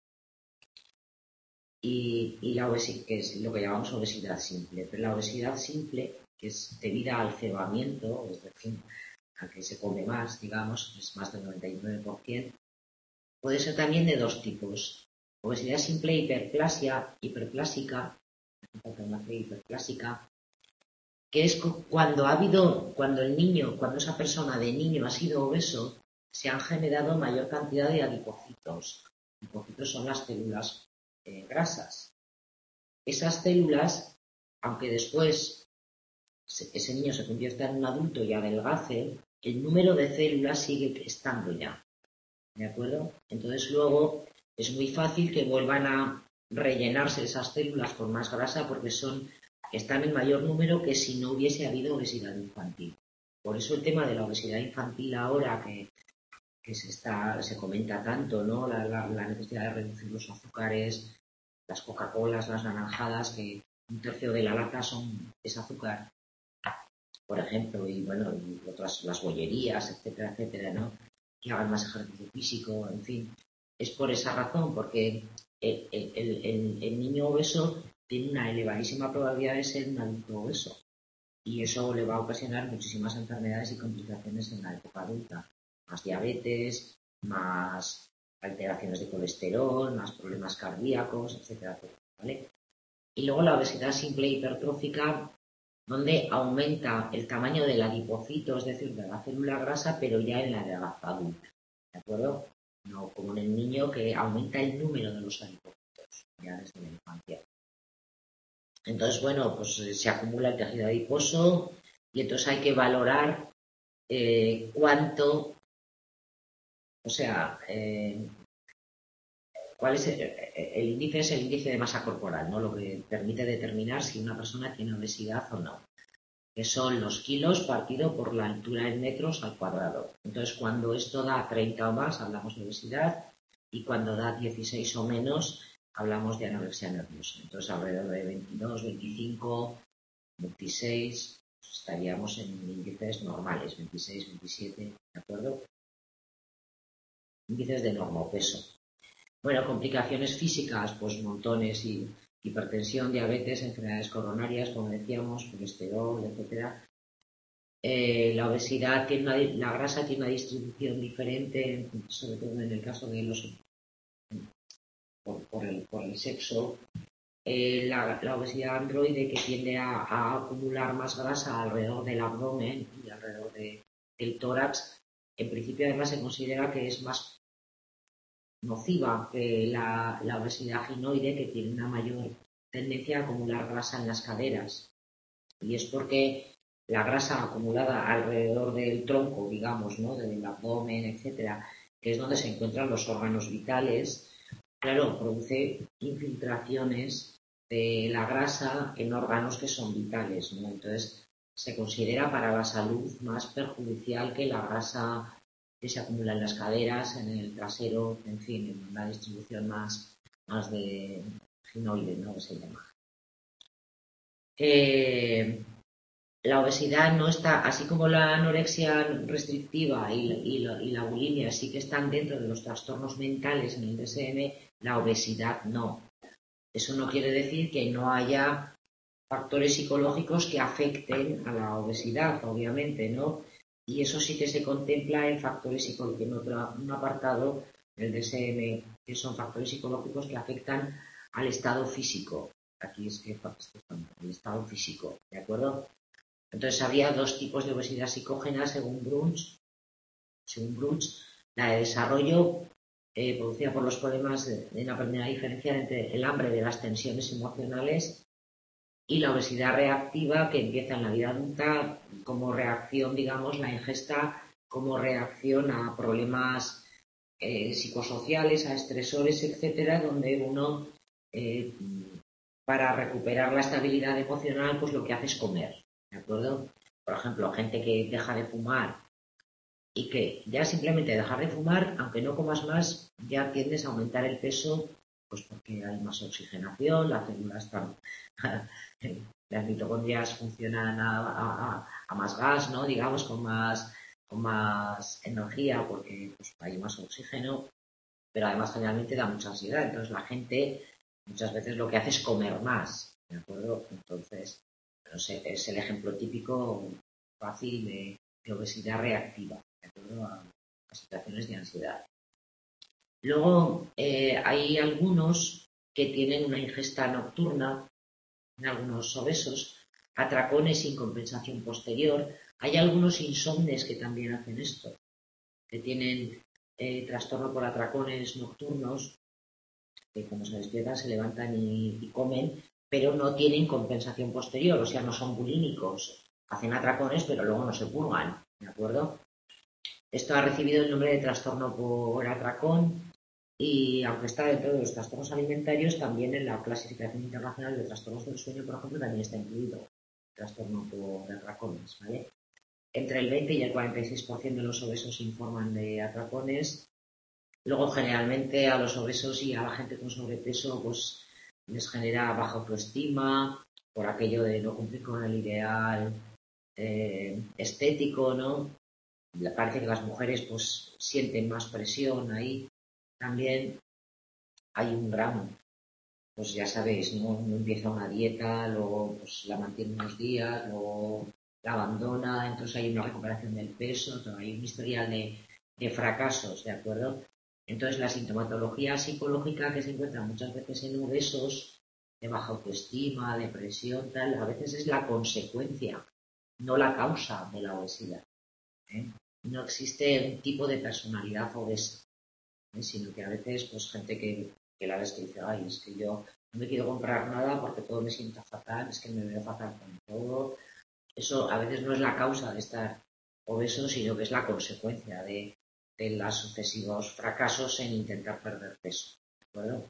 Speaker 1: y, y la obesidad, que es lo que llamamos obesidad simple. Pero la obesidad simple, que es debida al cebamiento, es decir, a que se come más, digamos, es más del noventa y nueve por ciento, puede ser también de dos tipos. Obesidad simple, hiperplasia, hiperplásica, hiperplásica, que es cuando ha habido, cuando el niño, cuando esa persona de niño ha sido obeso, se han generado mayor cantidad de adipocitos. Adipocitos son las células eh, grasas. Esas células, aunque después ese niño se convierta en un adulto y adelgace, el número de células sigue estando ya. ¿De acuerdo? Entonces luego es muy fácil que vuelvan a rellenarse esas células con más grasa porque son, están en mayor número que si no hubiese habido obesidad infantil. Por eso el tema de la obesidad infantil ahora que, que se está, se comenta tanto, ¿no? La, la, la necesidad de reducir los azúcares, las Coca-Colas, las naranjadas, que un tercio de la lata son, es azúcar, por ejemplo, y bueno, y otras, las bollerías, etcétera, etcétera, ¿no? Que hagan más ejercicio físico, en fin. es por esa razón, porque el, el, el, el niño obeso tiene una elevadísima probabilidad de ser un adulto obeso y eso le va a ocasionar muchísimas enfermedades y complicaciones en la época adulta, más diabetes, más alteraciones de colesterol, más problemas cardíacos, etcétera, etcétera, ¿vale? Y luego la obesidad simple hipertrófica, donde aumenta el tamaño del adipocito, es decir, de la célula grasa, pero ya en la edad adulta, ¿de acuerdo? No como en el niño, que aumenta el número de los adipocitos ya desde la infancia. Entonces, bueno, pues se acumula el tejido adiposo y entonces hay que valorar eh, cuánto, o sea, eh, cuál es el, el índice, es el índice de masa corporal, ¿no? Lo que permite determinar si una persona tiene obesidad o no, que son los kilos partido por la altura en metros al cuadrado. Entonces, cuando esto da treinta o más, hablamos de obesidad, y cuando da dieciséis o menos, hablamos de anorexia nerviosa. Entonces, alrededor de veintidós, veinticinco, veintiséis, pues estaríamos en índices normales, veintiséis, veintisiete, ¿de acuerdo? Índices de normopeso. Bueno, complicaciones físicas, pues montones, y hipertensión, diabetes, enfermedades coronarias, como decíamos, colesterol, etcétera. Eh, la obesidad tiene una, la grasa tiene una distribución diferente, sobre todo en el caso de los por, por, el, por el sexo. Eh, la, la obesidad androide, que tiende a, a acumular más grasa alrededor del abdomen y alrededor de, del tórax, en principio además se considera que es más nociva que la, la obesidad ginoide, que tiene una mayor tendencia a acumular grasa en las caderas. Y es porque la grasa acumulada alrededor del tronco, digamos, ¿no? Del abdomen, etcétera, que es donde se encuentran los órganos vitales, claro, produce infiltraciones de la grasa en órganos que son vitales, ¿no? Entonces, se considera para la salud más perjudicial que la grasa que se acumula en las caderas, en el trasero, en fin, en una distribución más, más de ginoide, ¿no? Que se llama. Eh, la obesidad no está, así como la anorexia restrictiva y, y, y la bulimia sí que están dentro de los trastornos mentales en el D S M, la obesidad no. Eso no quiere decir que no haya factores psicológicos que afecten a la obesidad, obviamente, ¿no? Y eso sí que se contempla en factores psicológicos, en otro, un apartado del D S M, que son factores psicológicos que afectan al estado físico. Aquí es que el estado físico, ¿de acuerdo? Entonces había dos tipos de obesidad psicógena según Bruns. Según Bruns, la de desarrollo, eh, producida por los problemas de, de no aprender a diferenciar entre el hambre de las tensiones emocionales y la obesidad reactiva, que empieza en la vida adulta como reacción, digamos, la ingesta como reacción a problemas eh, psicosociales, a estresores, etcétera, donde uno, eh, para recuperar la estabilidad emocional, pues lo que hace es comer. ¿De acuerdo? Por ejemplo, gente que deja de fumar y que ya simplemente dejar de fumar, aunque no comas más, ya tiendes a aumentar el peso, pues porque hay más oxigenación, las células están, las mitocondrias funcionan a, a, a más gas, ¿no? Digamos, con más, con más energía, porque pues, hay más oxígeno, pero además generalmente da mucha ansiedad. Entonces la gente muchas veces lo que hace es comer más, ¿de acuerdo? Entonces, no sé, es el ejemplo típico fácil de, de obesidad reactiva, ¿de acuerdo? A, a situaciones de ansiedad. Luego, eh, hay algunos que tienen una ingesta nocturna, en algunos obesos, atracones sin compensación posterior. Hay algunos insomnes que también hacen esto, que tienen eh, trastorno por atracones nocturnos, que como se despiertan se levantan y, y comen, pero no tienen compensación posterior, o sea, no son bulímicos, hacen atracones pero luego no se purgan, ¿de acuerdo? Esto ha recibido el nombre de trastorno por atracón y aunque está dentro de los trastornos alimentarios, también en la clasificación internacional de trastornos del sueño, por ejemplo, también está incluido el trastorno por atracones, ¿vale? Entre el veinte y el cuarenta y seis por ciento de los obesos informan de atracones. Luego, generalmente, a los obesos y a la gente con sobrepeso, pues les genera baja autoestima por aquello de no cumplir con el ideal eh, estético, ¿no? Parece que las mujeres pues sienten más presión ahí, también hay un drama. Pues ya sabéis, ¿no? Uno empieza una dieta, luego pues la mantiene unos días, luego la abandona, entonces hay una recuperación del peso, hay un historial de, de fracasos, ¿de acuerdo? Entonces la sintomatología psicológica que se encuentra muchas veces en obesos, de baja autoestima, depresión, tal, a veces es la consecuencia, no la causa de la obesidad, ¿eh? No existe un tipo de personalidad obesa, ¿eh? Sino que a veces pues gente que, que la ves que dice, ay, es que yo no me quiero comprar nada porque todo me sienta fatal, es que me veo fatal con todo. Eso a veces no es la causa de estar obeso, sino que es la consecuencia de, de los sucesivos fracasos en intentar perder peso, ¿de acuerdo?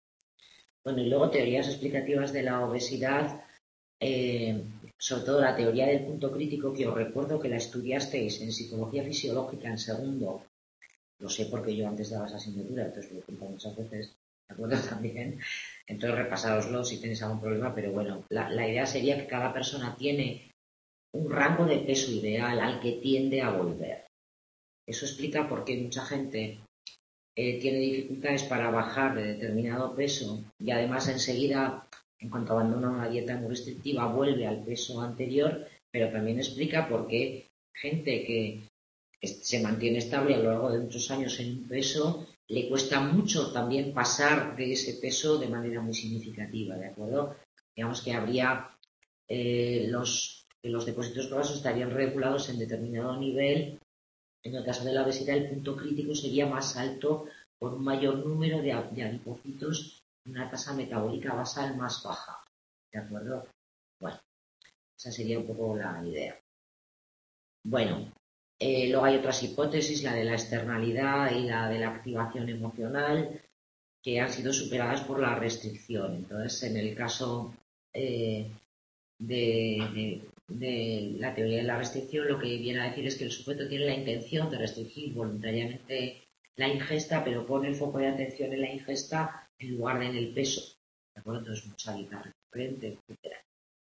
Speaker 1: Bueno, y luego teorías explicativas de la obesidad, eh, sobre todo la teoría del punto crítico, que os recuerdo que la estudiasteis en psicología fisiológica en segundo. Lo sé porque yo antes daba esa asignatura, entonces lo he contado muchas veces, ¿de acuerdo? También. Entonces repasároslo si tenéis algún problema, pero bueno, la, la idea sería que cada persona tiene un rango de peso ideal al que tiende a volver. Eso explica por qué mucha gente eh, tiene dificultades para bajar de determinado peso y además enseguida, en cuanto abandona una dieta muy restrictiva, vuelve al peso anterior, pero también explica por qué gente que se mantiene estable a lo largo de muchos años en un peso, le cuesta mucho también pasar de ese peso de manera muy significativa, ¿de acuerdo? Digamos que habría eh, los, los depósitos grasos estarían regulados en determinado nivel. En el caso de la obesidad, el punto crítico sería más alto por un mayor número de, de adipocitos y una tasa metabólica basal más baja, ¿de acuerdo? Bueno, esa sería un poco la idea. Bueno, eh, luego hay otras hipótesis, la de la externalidad y la de la activación emocional, que han sido superadas por la restricción. Entonces, en el caso eh, de, de, de la teoría de la restricción, lo que viene a decir es que el sujeto tiene la intención de restringir voluntariamente la ingesta, pero pone el foco de atención en la ingesta en lugar de en el peso. ¿De acuerdo? Entonces, mucha dieta recurrente, etcétera.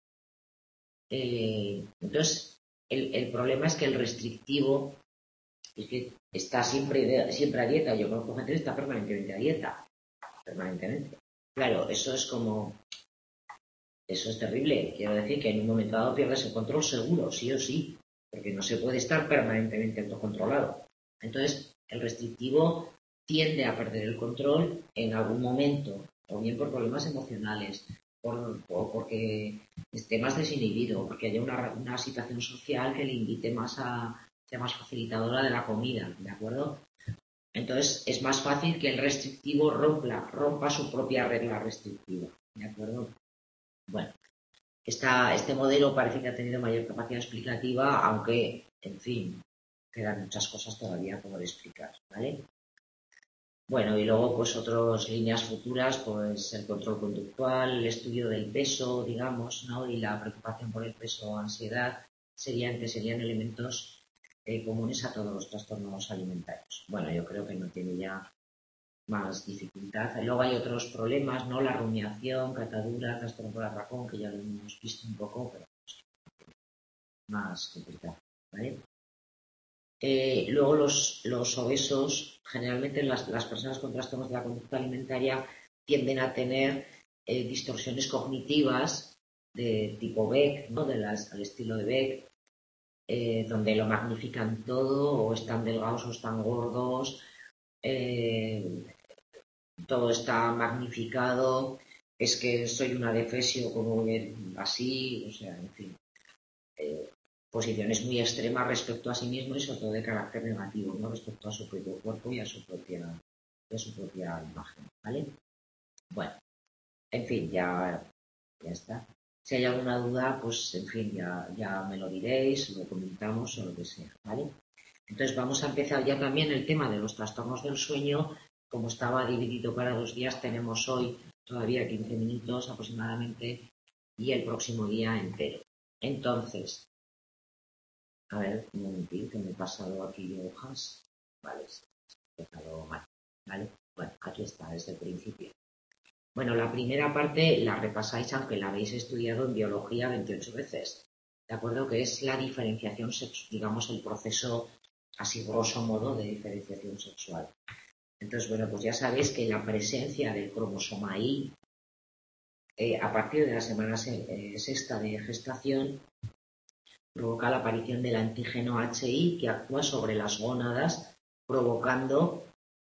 Speaker 1: Eh, entonces, el, el problema es que el restrictivo es que está siempre, siempre a dieta. Yo conozco gente que está permanentemente a dieta. Permanentemente. Claro, eso es como... Eso es terrible. Quiero decir que en un momento dado pierdes el control seguro, sí o sí. Porque no se puede estar permanentemente autocontrolado. Entonces, el restrictivo tiende a perder el control en algún momento, o bien por problemas emocionales, por, o porque esté más desinhibido, o porque haya una, una situación social que le invite más a ser más facilitadora de la comida, ¿de acuerdo? Entonces es más fácil que el restrictivo rompa, rompa su propia regla restrictiva, ¿de acuerdo? Bueno, esta, este modelo parece que ha tenido mayor capacidad explicativa, aunque, en fin, quedan muchas cosas todavía por explicar, ¿vale? Bueno, y luego pues otras líneas futuras, pues el control conductual, el estudio del peso, digamos, ¿no? Y la preocupación por el peso o ansiedad serían que serían elementos eh, comunes a todos los trastornos alimentarios. Bueno, yo creo que no tiene ya más dificultad. Y luego hay otros problemas, ¿no? La rumiación, catadura, trastorno por atracón, que ya lo hemos visto un poco, pero más complicado, ¿vale? Eh, luego los, los obesos, generalmente las, las personas con trastornos de la conducta alimentaria tienden a tener eh, distorsiones cognitivas de tipo Beck, ¿no? De las, al estilo de Beck, eh, donde lo magnifican todo, o están delgados o están gordos, eh, todo está magnificado, es que soy una defesio como así, o sea, en fin. Eh, posiciones muy extremas respecto a sí mismo y sobre todo de carácter negativo, ¿no? Respecto a su propio cuerpo y a su propia, a su propia imagen, ¿vale? Bueno, en fin, ya, ya está. Si hay alguna duda, pues en fin, ya, ya me lo diréis, lo comentamos o lo que sea, ¿vale? Entonces vamos a empezar ya también el tema de los trastornos del sueño. Como estaba dividido para dos días, tenemos hoy todavía quince minutos aproximadamente y el próximo día entero. Entonces, a ver, un momentito, que me he pasado aquí hojas. Vale, he empezado mal. ¿Vale? Bueno, aquí está, desde el principio. Bueno, la primera parte la repasáis aunque la habéis estudiado en biología veintiocho veces. ¿De acuerdo? Que es la diferenciación sexual, digamos, el proceso así grosso modo de diferenciación sexual. Entonces, bueno, pues ya sabéis que la presencia del cromosoma Y eh, a partir de la semana se, eh, sexta de gestación provoca la aparición del antígeno H I que actúa sobre las gónadas, provocando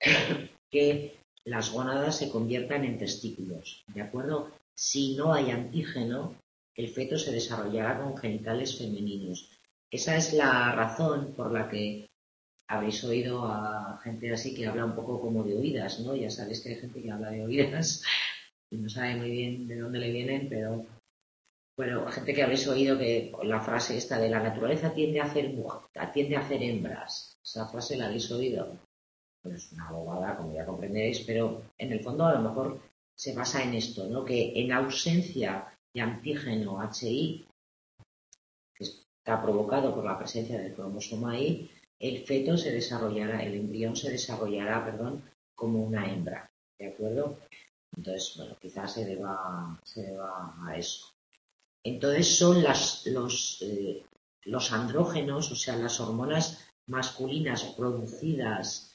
Speaker 1: que las gónadas se conviertan en testículos, ¿de acuerdo? Si no hay antígeno, el feto se desarrollará con genitales femeninos. Esa es la razón por la que habéis oído a gente así que habla un poco como de oídas, ¿no? Ya sabéis que hay gente que habla de oídas y no sabe muy bien de dónde le vienen, pero bueno, gente que habéis oído que la frase esta de la naturaleza tiende a hacer tiende a hacer hembras, esa frase la habéis oído. Pues es una bobada, como ya comprenderéis, pero en el fondo a lo mejor se basa en esto, ¿no? Que en ausencia de antígeno H I, que está provocado por la presencia del cromosoma Y, el feto se desarrollará, el embrión se desarrollará, perdón, como una hembra, ¿de acuerdo? Entonces, bueno, quizás se deba, se deba a eso. Entonces son las, los, eh, los andrógenos, o sea, las hormonas masculinas producidas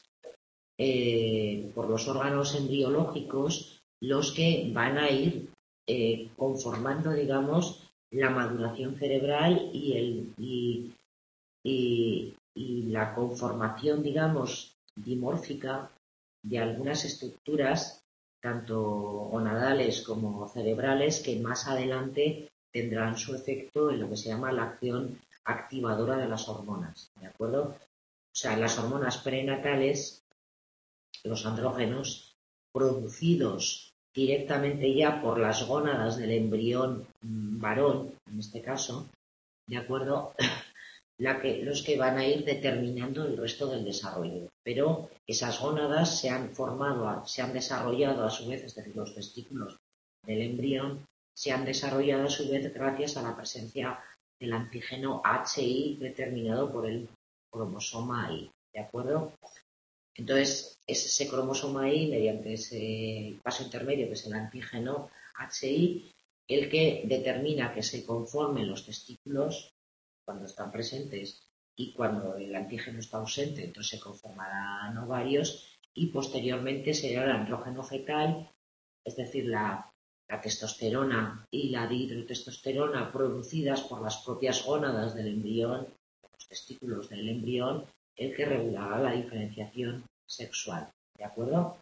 Speaker 1: eh, por los órganos embriológicos, los que van a ir eh, conformando, digamos, la maduración cerebral y, el, y, y, y la conformación, digamos, dimórfica de algunas estructuras, tanto gonadales como cerebrales, que más adelante tendrán su efecto en lo que se llama la acción activadora de las hormonas, ¿de acuerdo? O sea, las hormonas prenatales, los andrógenos, producidos directamente ya por las gónadas del embrión varón, en este caso, ¿de acuerdo? La que, los que van a ir determinando el resto del desarrollo. Pero esas gónadas se han formado, se han desarrollado a su vez, es decir, los testículos del embrión, se han desarrollado a su vez gracias a la presencia del antígeno H I determinado por el cromosoma Y, ¿de acuerdo? Entonces, es ese cromosoma Y, mediante ese paso intermedio que es el antígeno H I, el que determina que se conformen los testículos cuando están presentes y cuando el antígeno está ausente, entonces se conformarán ovarios y posteriormente será el andrógeno fetal, es decir, la, la testosterona y la dihidrotestosterona producidas por las propias gónadas del embrión, los testículos del embrión, el que regulará la diferenciación sexual, ¿de acuerdo?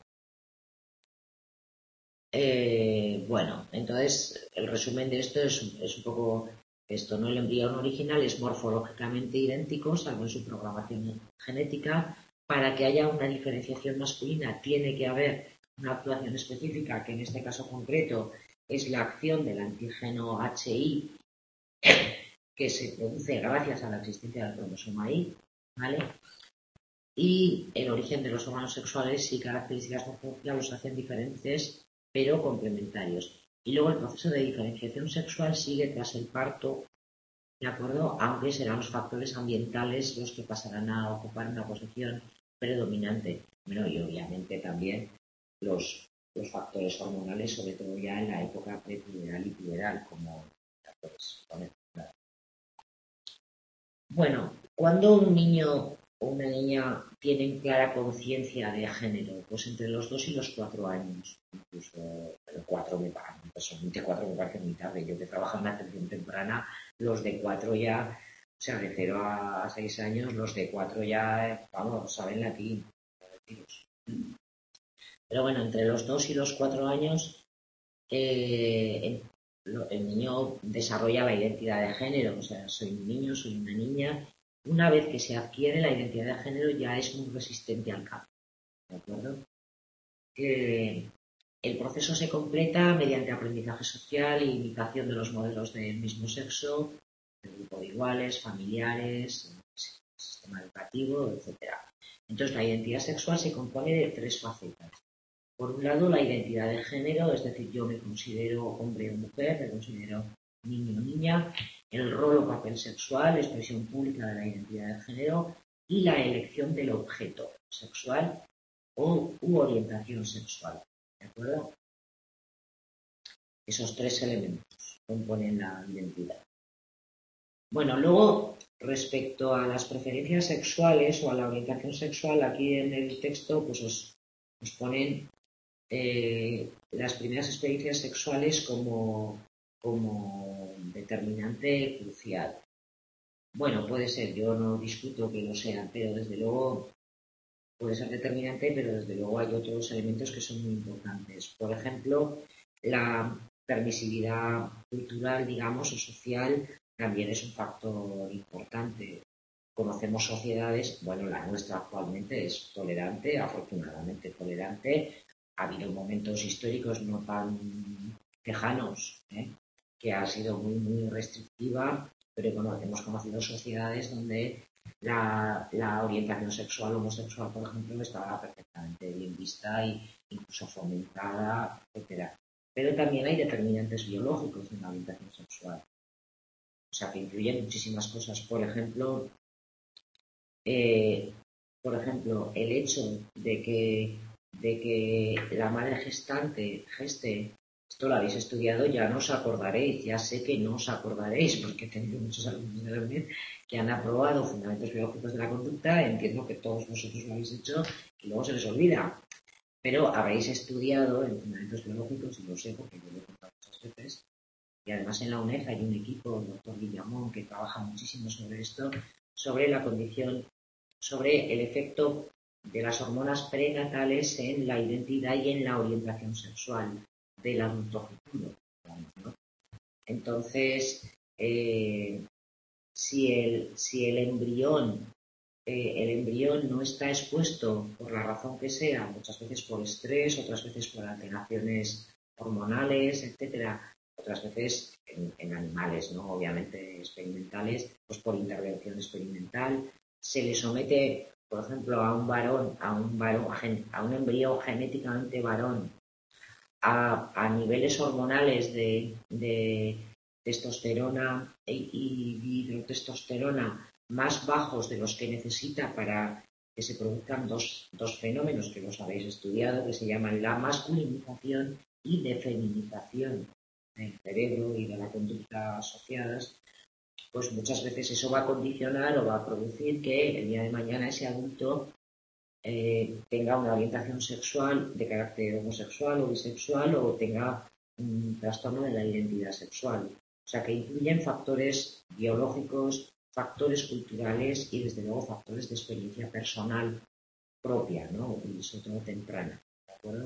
Speaker 1: Eh, bueno, entonces el resumen de esto es, es un poco esto, ¿no? El embrión original es morfológicamente idéntico, salvo en su programación genética. Para que haya una diferenciación masculina tiene que haber una actuación específica, que en este caso concreto es la acción del antígeno H I, que se produce gracias a la existencia del cromosoma Y, ¿vale? Y el origen de los órganos sexuales y características morfológicas los hacen diferentes, pero complementarios. Y luego el proceso de diferenciación sexual sigue tras el parto, ¿de acuerdo? Aunque serán los factores ambientales los que pasarán a ocupar una posición predominante. Bueno, y obviamente también los, los factores hormonales, sobre todo ya en la época prepuberal y puberal, como pues, bueno, cuando un niño o una niña tienen clara conciencia de género, pues entre los dos y los cuatro años, incluso pero cuatro me parece, personalmente cuatro me parece muy tarde. Yo que trabajo en la atención temprana, los de cuatro ya, o sea, de cero a seis años, los de cuatro ya, vamos, saben latín. Pero bueno, entre los dos y los cuatro años, eh, el, el niño desarrolla la identidad de género, o sea, soy un niño, soy una niña. Una vez que se adquiere la identidad de género ya es muy resistente al cambio, ¿de acuerdo? Eh, el proceso se completa mediante aprendizaje social y imitación de los modelos del mismo sexo, del grupo de iguales, familiares, sistema educativo, etcétera. Entonces, la identidad sexual se compone de tres facetas. Por un lado, la identidad de género, es decir, yo me considero hombre o mujer, me considero niño o niña, el rol o papel sexual, expresión pública de la identidad de género, y la elección del objeto sexual o u orientación sexual. ¿De acuerdo? Esos tres elementos componen la identidad. Bueno, luego, respecto a las preferencias sexuales o a la orientación sexual, aquí en el texto pues os nos ponen eh, las primeras experiencias sexuales como, como determinante crucial. Bueno, puede ser, yo no discuto que lo sean, pero desde luego puede ser determinante, pero desde luego hay otros elementos que son muy importantes. Por ejemplo, la permisividad cultural, digamos, o social también es un factor importante. Conocemos sociedades, bueno, la nuestra actualmente es tolerante, afortunadamente tolerante. Ha habido momentos históricos no tan lejanos, ¿eh? que ha sido muy, muy restrictiva, pero bueno, hemos conocido sociedades donde la, la orientación sexual homosexual, por ejemplo, estaba perfectamente bien vista e incluso fomentada, etcétera. Pero también hay determinantes biológicos en la orientación sexual. O sea, que incluyen muchísimas cosas. Por ejemplo, eh, por ejemplo, el hecho de que, de que la madre gestante geste, esto lo habéis estudiado, ya no os acordaréis, ya sé que no os acordaréis, porque he tenido muchos alumnos de la UNED que han aprobado fundamentos biológicos de la conducta, entiendo que todos vosotros lo habéis hecho y luego se les olvida, pero habéis estudiado en fundamentos biológicos, y lo sé porque yo lo he contado muchas veces, y además en la UNED hay un equipo, el doctor Guillamón, que trabaja muchísimo sobre esto, sobre la condición, sobre el efecto de las hormonas prenatales en la identidad y en la orientación sexual del adulto futuro. ¿No? Entonces, eh, si, el, si el embrión eh, el embrión no está expuesto por la razón que sea, muchas veces por estrés, otras veces por alteraciones hormonales, etcétera, otras veces en, en animales, ¿no? Obviamente experimentales, pues por intervención experimental, se le somete, por ejemplo, a un varón, a un varón, a un embrión genéticamente varón, a, a niveles hormonales de, de testosterona y hidrotestosterona más bajos de los que necesita para que se produzcan dos, dos fenómenos que los habéis estudiado, que se llaman la masculinización y defeminización del cerebro y de la conducta asociadas, pues muchas veces eso va a condicionar o va a producir que el día de mañana ese adulto eh, tenga una orientación sexual de carácter homosexual o bisexual o tenga un trastorno de la identidad sexual. O sea, que incluyen factores biológicos, factores culturales y, desde luego, factores de experiencia personal propia, ¿no? Y sobre todo temprana, ¿de acuerdo?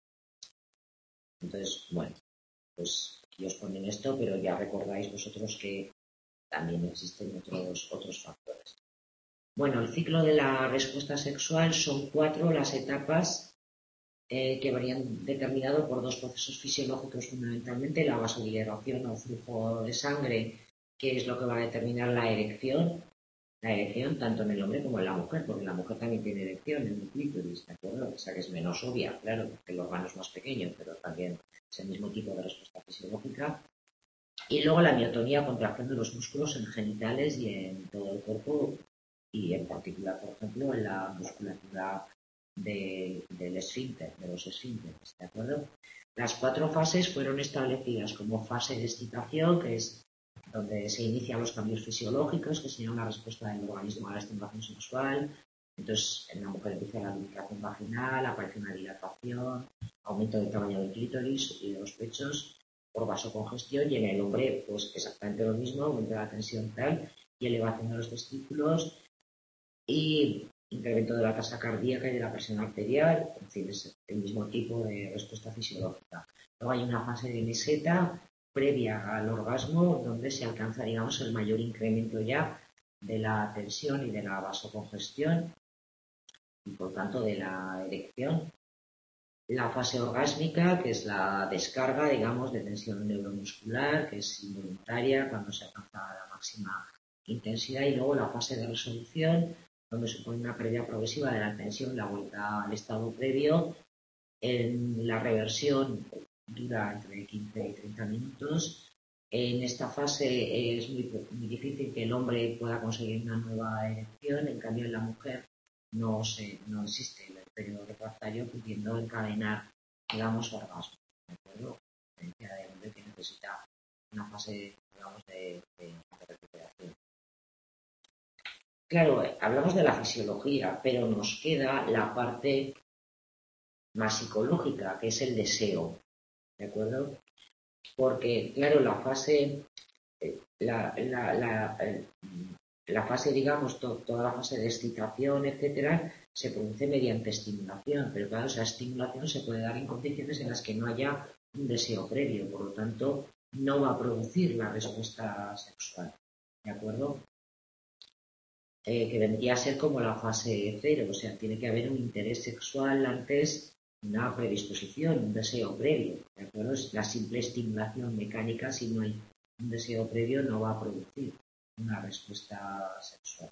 Speaker 1: Entonces, bueno, pues aquí os ponen esto, pero ya recordáis vosotros que también existen otros, otros factores. Bueno, el ciclo de la respuesta sexual son cuatro las etapas eh, que varían determinado por dos procesos fisiológicos fundamentalmente, la vasodilatación o flujo de sangre, que es lo que va a determinar la erección, la erección tanto en el hombre como en la mujer, porque la mujer también tiene erección en el clítoris, ¿de acuerdo? O sea que es menos obvia, claro, porque el órgano es más pequeño, pero también es el mismo tipo de respuesta fisiológica. Y luego la miotonía, contracción de los músculos en genitales y en todo el cuerpo, y en particular, por ejemplo, en la musculatura de, del esfínter, de los esfínteres, ¿de acuerdo? Las cuatro fases fueron establecidas como fase de excitación, que es donde se inician los cambios fisiológicos, que sería una respuesta del organismo a la estimulación sexual. Entonces, en la mujer empieza la lubricación vaginal, aparece una dilatación, aumento del tamaño del clítoris y de los pechos por vasocongestión, y en el hombre, pues exactamente lo mismo, aumento de la tensión tal y elevación de los testículos y incremento de la tasa cardíaca y de la presión arterial, en fin, es el mismo tipo de respuesta fisiológica. Luego hay una fase de meseta previa al orgasmo, donde se alcanza, digamos, el mayor incremento ya de la tensión y de la vasocongestión y, por tanto, de la erección. La fase orgásmica, que es la descarga, digamos, de tensión neuromuscular, que es involuntaria cuando se alcanza la máxima intensidad, y luego la fase de resolución, donde supone una pérdida progresiva de la tensión, la vuelta al estado previo. En la reversión dura entre quince y treinta minutos. En esta fase es muy, muy difícil que el hombre pueda conseguir una nueva erección, en cambio en la mujer no, se, no existe el periodo refractario pudiendo encadenar, digamos, orgasmo, ¿de acuerdo? A diferencia del hombre que necesita una fase, digamos, de, de, de recuperación. Claro, hablamos de la fisiología, pero nos queda la parte más psicológica, que es el deseo, ¿de acuerdo? Porque, claro, la fase, la, la, la, la fase, digamos, to, toda la fase de excitación, etcétera, se produce mediante estimulación, pero claro, esa estimulación se puede dar en condiciones en las que no haya un deseo previo, por lo tanto, no va a producir la respuesta sexual, ¿de acuerdo? Eh, que vendría a ser como la fase cero, o sea, tiene que haber un interés sexual antes, una predisposición, un deseo previo, ¿de acuerdo? La simple estimulación mecánica, si no hay un deseo previo, no va a producir una respuesta sexual.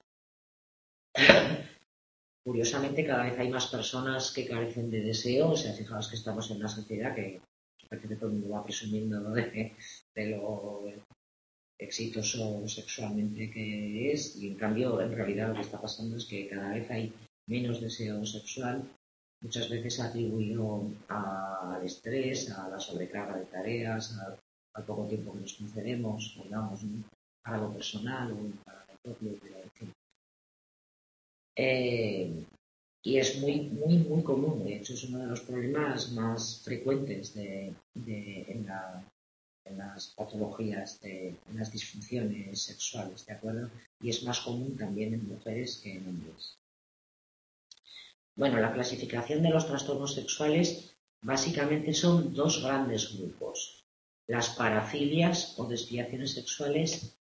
Speaker 1: Curiosamente, cada vez hay más personas que carecen de deseo, o sea, fijaos que estamos en una sociedad que parece que todo el mundo va presumiendo de, de lo exitoso sexualmente que es, y en cambio, en realidad lo que está pasando es que cada vez hay menos deseo sexual, muchas veces atribuido al estrés, a la sobrecarga de tareas, a, al poco tiempo que nos concedemos, digamos, ¿no? Para lo personal o para lo propio, pero en fin. Eh, y es muy, muy, muy común, de hecho es uno de los problemas más frecuentes de, de, en, la, en las patologías, de, en las disfunciones sexuales, ¿de acuerdo? Y es más común también en mujeres que en hombres. Bueno, la clasificación de los trastornos sexuales básicamente son dos grandes grupos. Las parafilias o desviaciones sexuales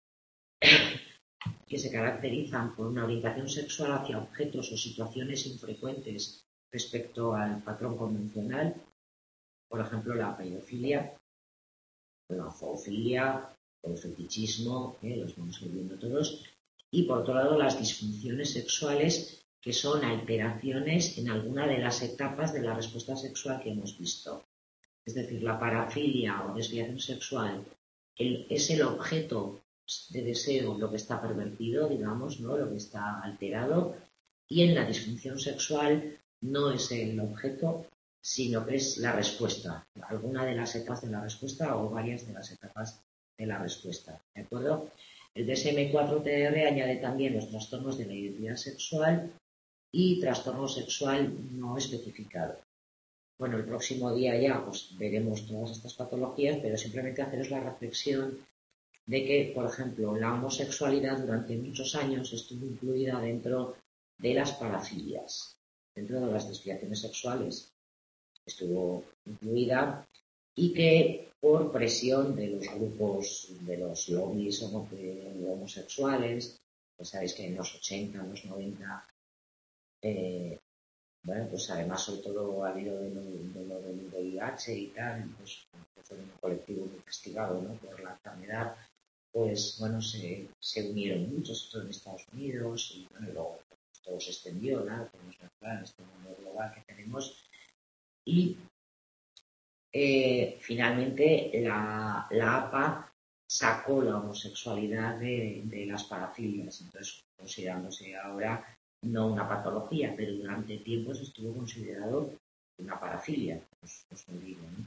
Speaker 1: que se caracterizan por una orientación sexual hacia objetos o situaciones infrecuentes respecto al patrón convencional, por ejemplo, la pedofilia, la zoofilia, el fetichismo, ¿eh? Los vamos a ir viendo todos, y por otro lado las disfunciones sexuales, que son alteraciones en alguna de las etapas de la respuesta sexual que hemos visto. Es decir, la parafilia o desviación sexual el, es el objeto de deseo lo que está pervertido, digamos, ¿no? Lo que está alterado, y en la disfunción sexual no es el objeto, sino que es la respuesta, alguna de las etapas de la respuesta o varias de las etapas de la respuesta, ¿de acuerdo? El D S M cuatro T R añade también los trastornos de la identidad sexual y trastorno sexual no especificado. Bueno, el próximo día ya pues veremos todas estas patologías, pero simplemente haceros la reflexión de que, por ejemplo, la homosexualidad durante muchos años estuvo incluida dentro de las parafilias, dentro de las desviaciones sexuales estuvo incluida, y que por presión de los grupos, de los lobbies homosexuales, pues sabéis que en los ochenta, en los noventa, eh, bueno, pues además sobre todo ha habido de lo, de lo del V I H y tal, pues fue un colectivo muy castigado, ¿no? Por la enfermedad, pues bueno, se, se unieron muchos, sobre todo en Estados Unidos, y bueno, luego todo se extendió, ¿no? Tenemos en este mundo global que tenemos, y eh, finalmente la, la A P A sacó la homosexualidad de, de las parafilias, entonces considerándose ahora no una patología, pero durante tiempos estuvo considerado una parafilia, pues, pues lo digo, ¿no?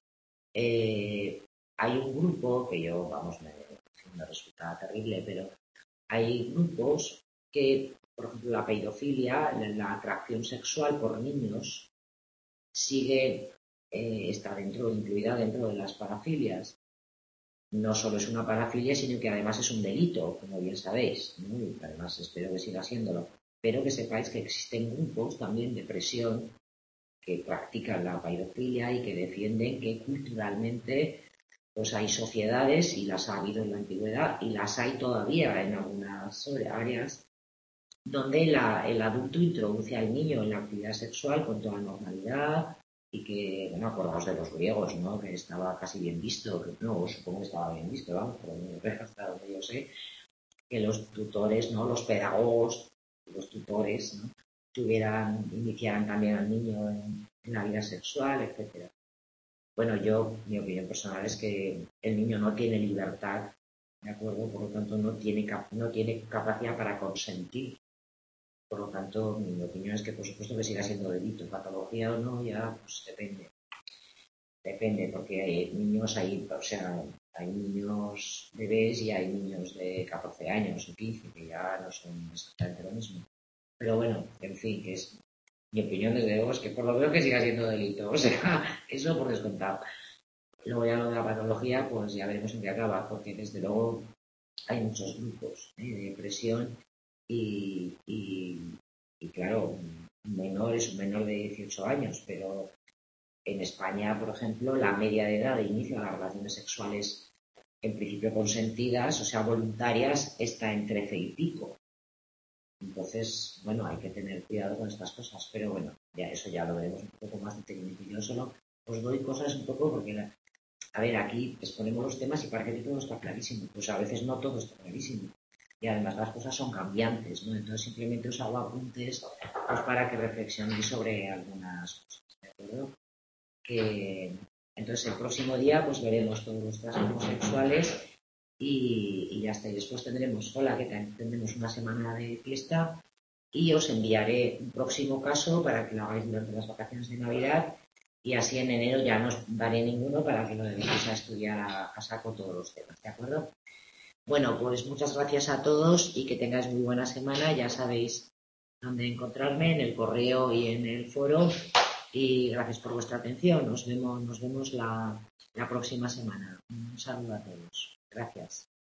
Speaker 1: Eh, hay un grupo que yo, vamos, me, me resulta terrible, pero hay grupos que, por ejemplo, la pedofilia, la, la atracción sexual por niños, sigue, eh, está dentro, incluida dentro de las parafilias. No solo es una parafilia, sino que además es un delito, como bien sabéis, ¿no? Y además espero que siga siéndolo. Pero que sepáis que existen grupos también de presión que practican la pedofilia y que defienden que culturalmente pues hay sociedades, y las ha habido en la antigüedad y las hay todavía en algunas áreas, donde la, el adulto introduce al niño en la actividad sexual con toda normalidad y que, bueno, acordaos de los griegos, ¿no? Que estaba casi bien visto, que no, supongo que estaba bien visto, vamos, pero hasta donde yo sé, que los tutores, ¿no? Los pedagogos, los tutores, ¿no? Tuvieran, iniciaran también al niño en, en la vida sexual, etcétera. Bueno, yo, mi opinión personal es que el niño no tiene libertad, ¿de acuerdo? Por lo tanto, no tiene, no tiene capacidad para consentir. Por lo tanto, mi opinión es que, por supuesto, que siga siendo delito. Patología o no, ya, pues depende. Depende, porque hay niños, hay, o sea, hay niños bebés y hay niños de catorce años o quince, que ya no son exactamente lo mismo. Pero bueno, en fin, que es Mi opinión, desde luego, es que por lo menos que siga siendo delito. O sea, eso por descontado. Luego ya lo de la patología, pues ya veremos en qué acaba, porque desde luego hay muchos grupos, ¿eh?, de depresión y, y, y, claro, un menor es un menor de dieciocho años, pero en España, por ejemplo, la media de edad de inicio de las relaciones sexuales en principio consentidas, o sea, voluntarias, está en trece y pico. Entonces, bueno, hay que tener cuidado con estas cosas, pero bueno, ya eso ya lo veremos un poco más detenidamente. Yo solo os doy cosas un poco porque, la, a ver, aquí exponemos los temas y parece que todo está clarísimo, pues a veces no todo está clarísimo. Y además las cosas son cambiantes, ¿no? Entonces simplemente os hago apuntes pues, para que reflexionéis sobre algunas cosas, ¿de acuerdo? Que entonces el próximo día pues veremos todos los trastornos sexuales y, y ya está. Y después tendremos sola, que también tendremos una semana de fiesta y os enviaré un próximo caso para que lo hagáis durante las vacaciones de Navidad y así en enero ya no os daré ninguno para que lo dediquéis a estudiar a, a saco todos los temas, ¿de acuerdo? Bueno, pues muchas gracias a todos y que tengáis muy buena semana. Ya sabéis dónde encontrarme, en el correo y en el foro. Y gracias por vuestra atención. Nos vemos, nos vemos la, la próxima semana. Un saludo a todos. Gracias.